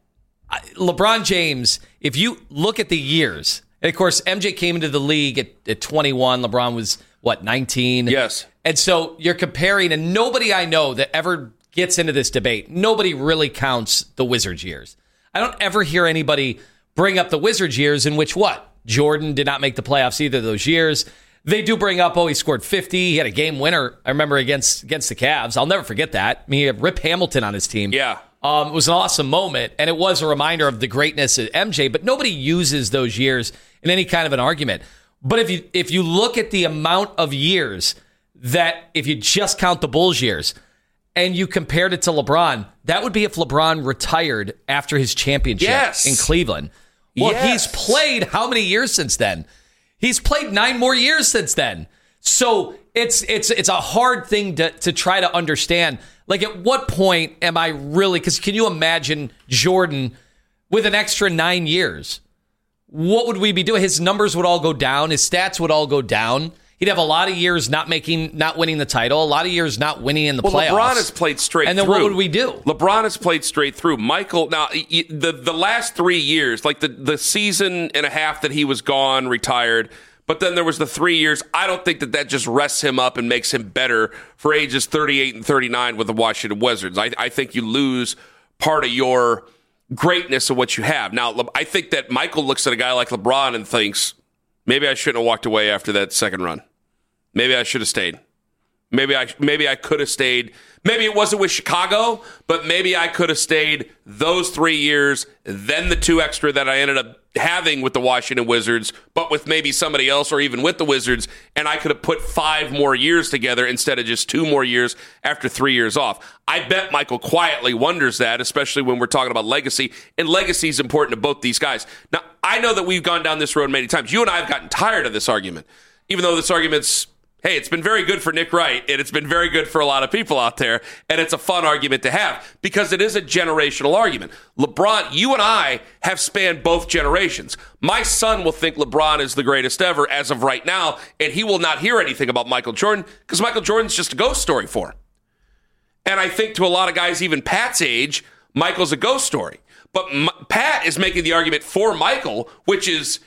LeBron James, if you look at the years, and of course, M J came into the league at, at twenty-one. LeBron was, what, nineteen? Yes. And so you're comparing, and nobody I know that ever gets into this debate, nobody really counts the Wizards years. I don't ever hear anybody bring up the Wizards years in which, what, Jordan did not make the playoffs either of those years. They do bring up, oh, he scored fifty. He had a game winner, I remember, against against the Cavs. I'll never forget that. I mean, he had Rip Hamilton on his team. Yeah. Um, it was an awesome moment, and it was a reminder of the greatness of M J, but nobody uses those years in any kind of an argument. But if you if you look at the amount of years that, if you just count the Bulls years, and you compared it to LeBron, that would be if LeBron retired after his championship yes. in Cleveland. Well, yes. he's played how many years since then? He's played nine more years since then. So it's it's it's a hard thing to, to try to understand. Like, at what point am I really, because can you imagine Jordan with an extra nine years? What would we be doing? His numbers would all go down. His stats would all go down. He'd have a lot of years not making, not winning the title, a lot of years not winning in the well, playoffs. LeBron has played straight and then through. What would we do? LeBron has played straight through. Michael, now, the the last three years, like the, the season and a half that he was gone, retired, but then there was the three years. I don't think that that just rests him up and makes him better for ages thirty-eight and thirty-nine with the Washington Wizards. I, I think you lose part of your greatness of what you have. Now, I think that Michael looks at a guy like LeBron and thinks, maybe I shouldn't have walked away after that second run. Maybe I should have stayed. Maybe I maybe I could have stayed. Maybe it wasn't with Chicago, but maybe I could have stayed those three years, then the two extra that I ended up having with the Washington Wizards, but with maybe somebody else or even with the Wizards, and I could have put five more years together instead of just two more years after three years off. I bet Michael quietly wonders that, especially when we're talking about legacy, and legacy is important to both these guys. Now, I know that we've gone down this road many times. You and I have gotten tired of this argument, even though this argument's hey, it's been very good for Nick Wright, and it's been very good for a lot of people out there, and it's a fun argument to have because it is a generational argument. LeBron, you and I have spanned both generations. My son will think LeBron is the greatest ever as of right now, and he will not hear anything about Michael Jordan because Michael Jordan's just a ghost story for him. And I think to a lot of guys, even Pat's age, Michael's a ghost story. But M- Pat is making the argument for Michael, which is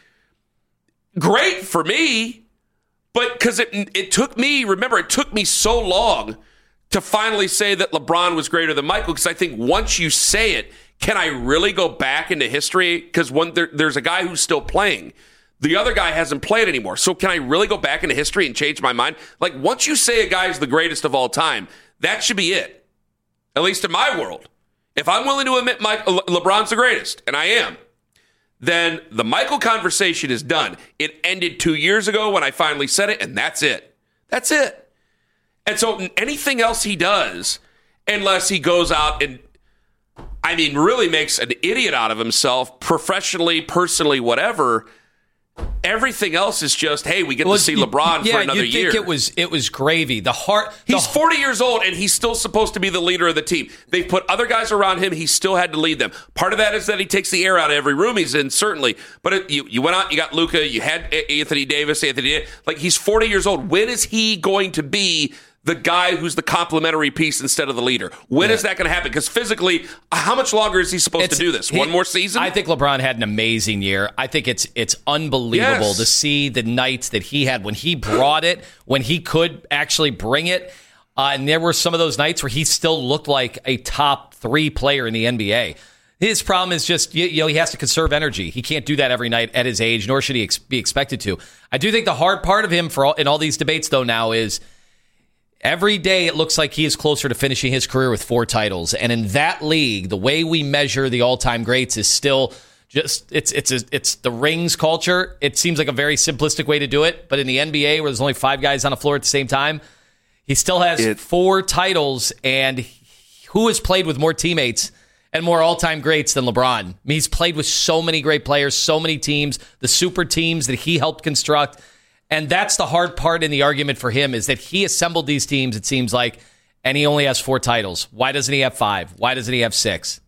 great for me. But because it it took me, remember, it took me so long to finally say that LeBron was greater than Michael, because I think once you say it, can I really go back into history? Because one there, there's a guy who's still playing. The other guy hasn't played anymore. So can I really go back into history and change my mind? Like, once you say a guy is the greatest of all time, that should be it, at least in my world. If I'm willing to admit Mike, Le- LeBron's the greatest, and I am, then the Michael conversation is done. It ended two years ago when I finally said it, and that's it. That's it. And so anything else he does, unless he goes out and, I mean, really makes an idiot out of himself, professionally, personally, whatever, everything else is just, hey, we get well, to see you, LeBron yeah, for another you think year. It was it was gravy. The heart. The he's forty years old, and he's still supposed to be the leader of the team. They've put other guys around him. He still had to lead them. Part of that is that he takes the air out of every room he's in, certainly. But it, you, you went out, you got Luka, you had Anthony Davis, Anthony Davis. Like, he's forty years old. When is he going to be the guy who's the complementary piece instead of the leader? When yeah. is that going to happen? Because physically, how much longer is he supposed it's, to do this? One he, more season? I think LeBron had an amazing year. I think it's it's unbelievable yes. to see the nights that he had when he brought it, when he could actually bring it. Uh, and there were some of those nights where he still looked like a top three player in the N B A. His problem is just, you, you know, he has to conserve energy. He can't do that every night at his age, nor should he ex- be expected to. I do think the hard part of him for all, in all these debates, though, now is every day it looks like he is closer to finishing his career with four titles. And in that league, the way we measure the all-time greats is still Just it's it's a, it's the rings culture. It seems like a very simplistic way to do it, but in the N B A where there's only five guys on the floor at the same time, he still has it, four titles. And who has played with more teammates and more all-time greats than LeBron? I mean, he's played with so many great players, so many teams, the super teams that he helped construct. And that's the hard part in the argument for him, is that he assembled these teams, it seems like, and he only has four titles. Why doesn't he have five? Why doesn't he have six?